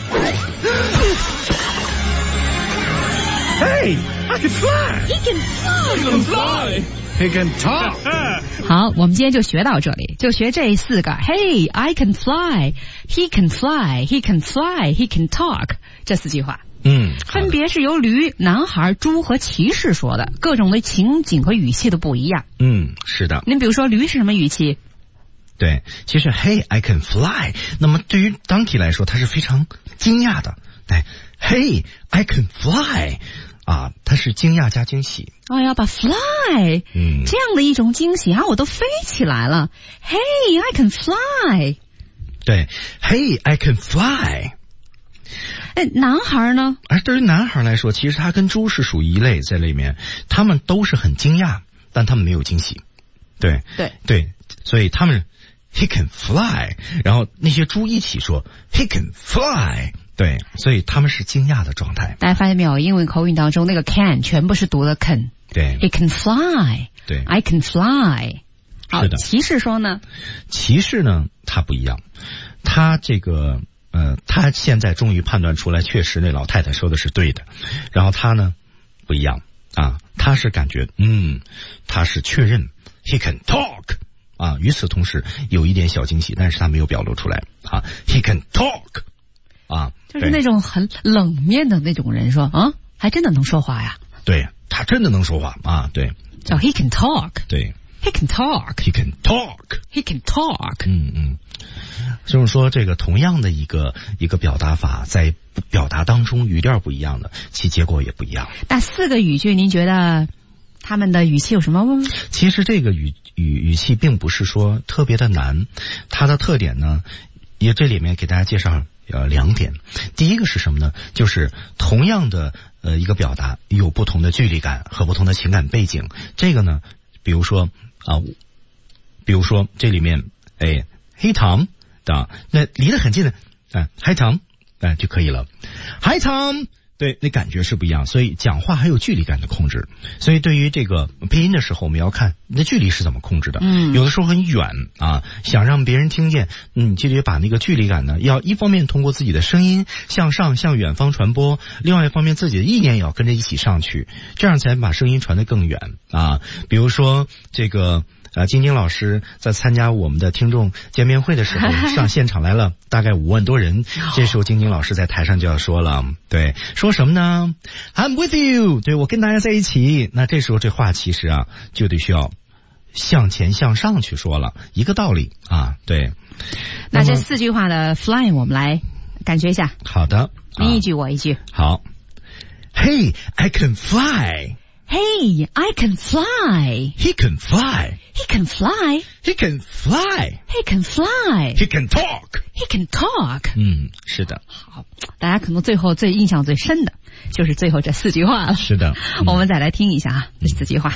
Hey, I can fly. He can fly. He can fly. He can talk. 好，我们今天就学到这里，就学这四个。Hey, I can fly. He can fly. He can fly. He can talk. 这四句话。 嗯， 分别是由驴、男孩、猪和骑士说的，各种的情景和语气都不一样。 嗯，是的。 您比如说驴是什么语气？ 对，其实 Hey, I can fly。那么对于 Donkey 来说，他是非常惊讶的。哎 ，Hey, I can fly。啊，它是惊讶加惊喜。 哦，要把 fly， 嗯， 这样的一种惊喜啊，我都飞起来了。Hey, I can fly。 对 ，Hey, I can fly。 哎，男孩呢？ 而对于男孩来说，其实他跟猪是属于一类，在里面，他们都是很惊讶，但他们没有惊喜。对对对，所以他们 He can fly， 然后那些猪一起说 He can fly。对，所以他们是惊讶的状态。 大家发现没有？英文口语当中那个 can 全部是读的 can。 对 ，He can fly。 对 ，I can fly。好， 是的。 骑士说呢？ 骑士呢，他不一样，他这个呃，他现在终于判断出来，确实那老太太说的是对的。然后他呢，不一样啊，他是感觉嗯，他是确认 He can talk 啊。与此同时，有一点小惊喜，但是他没有表露出来啊。He can talk。啊， 就是那种很冷面的那种人说啊，还真的能说话呀。 对，他真的能说话啊，对。 叫 He can talk。 对 ，He can talk。 He can talk。 He can talk。 嗯嗯，就是说这个同样的一个一个表达法，在表达当中语调不一样的，其结果也不一样。 那四个语句，您觉得他们的语气有什么？ 其实这个语语语气并不是说特别的难，它的特点呢，也这里面给大家介绍。呃，两点，第一个是什么呢？就是同样的呃一个表达有不同的距离感和不同的情感背景。这个呢，比如说啊、呃，比如说这里面，哎 ，Hey Tom 的，那离得很近的，啊 ，Hi Tom， 啊就可以了 ，Hi Tom。对，那感觉是不一样，所以讲话还有距离感的控制。所以对于这个配音的时候，我们要看那距离是怎么控制的。嗯，有的时候很远啊，想让别人听见，嗯，就得把那个距离感呢，要一方面通过自己的声音向上向远方传播，另外一方面自己的意念也要跟着一起上去，这样才把声音传得更远啊。比如说这个。啊，晶晶老师在参加我们的听众见面会的时候，上现场来了大概五万多人。这时候晶晶老师在台上就要说了，对，说什么呢 ？I'm with you， 对，我跟大家在一起。那这时候这话其实啊，就得需要向前向上去说了，一个道理啊，对。 那, 那这四句话的 fly 我们来感觉一下。 好的， 你一句我一句。 好 ，Hey, I can fly。Hey, I can fly. He can fly. He can fly. He can fly. He can fly. He can talk. He can talk. 嗯，是的。 好，大家可能最后最印象最深的就是最后这四句话了。 是的， 嗯、我们再来听一下啊，这四句话。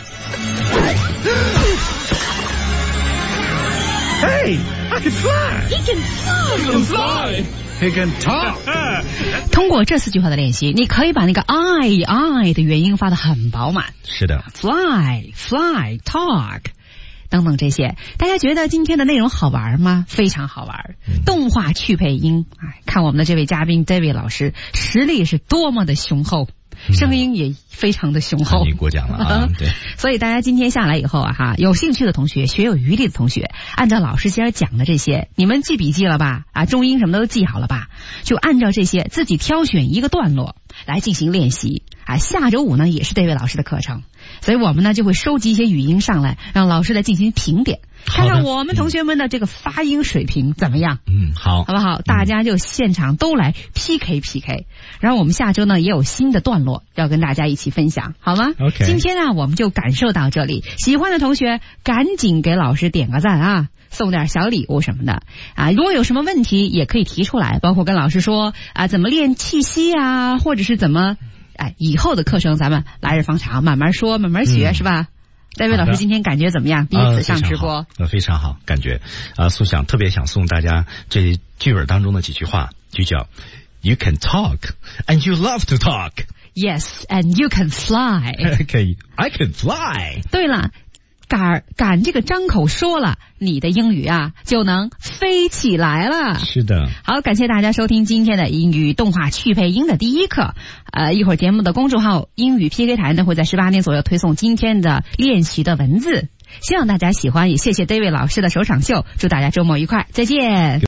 Hey, I can fly. He can fly. He can fly. He can talk. 通过这四句话的练习，你可以把那个 I I 的元音发得很饱满。 是的 ，fly fly talk 等等这些，大家觉得今天的内容好玩吗？非常好玩。嗯、动画去配音，哎，看我们的这位嘉宾 David 老师，实力是多么的雄厚。声音也非常的雄厚， 你过奖了啊！对， 所以大家今天下来以后啊，哈，有兴趣的同学，学有余力的同学，按照老师今儿讲的这些，你们记笔记了吧？啊，重音什么的都记好了吧？就按照这些自己挑选一个段落来进行练习。啊，下周五呢也是这位老师的课程，所以我们呢就会收集一些语音上来，让老师来进行评点，看看我们同学们的这个发音水平怎么样。 嗯，好， 好不好？大家就现场都来 P K P K，、嗯、然后我们下周呢也有新的段落要跟大家一起分享，好吗 ？OK， 今天呢我们就感受到这里，喜欢的同学赶紧给老师点个赞啊！送点小礼物什么的啊！如果有什么问题也可以提出来，包括跟老师说啊，怎么练气息啊，或者是怎么。哎，以后的课程咱们来日方长，慢慢说，慢慢学，嗯、是吧？ 戴维老师今天感觉怎么样？第一次上直播， 呃，非常好，感觉啊，素想特别想送大家这剧本当中的几句话，就叫 "You can talk and you love to talk." Yes, and you can fly. Okay, I can fly. 对了。敢敢这个张口说了，你的英语啊就能飞起来了。 是的。 好，感谢大家收听今天的英语动画去配音的第一课。呃，一会儿节目的公众号英语 P K 台呢会在十八点左右推送今天的练习的文字，希望大家喜欢，也谢谢 David 老师的首场秀，祝大家周末愉快，再见。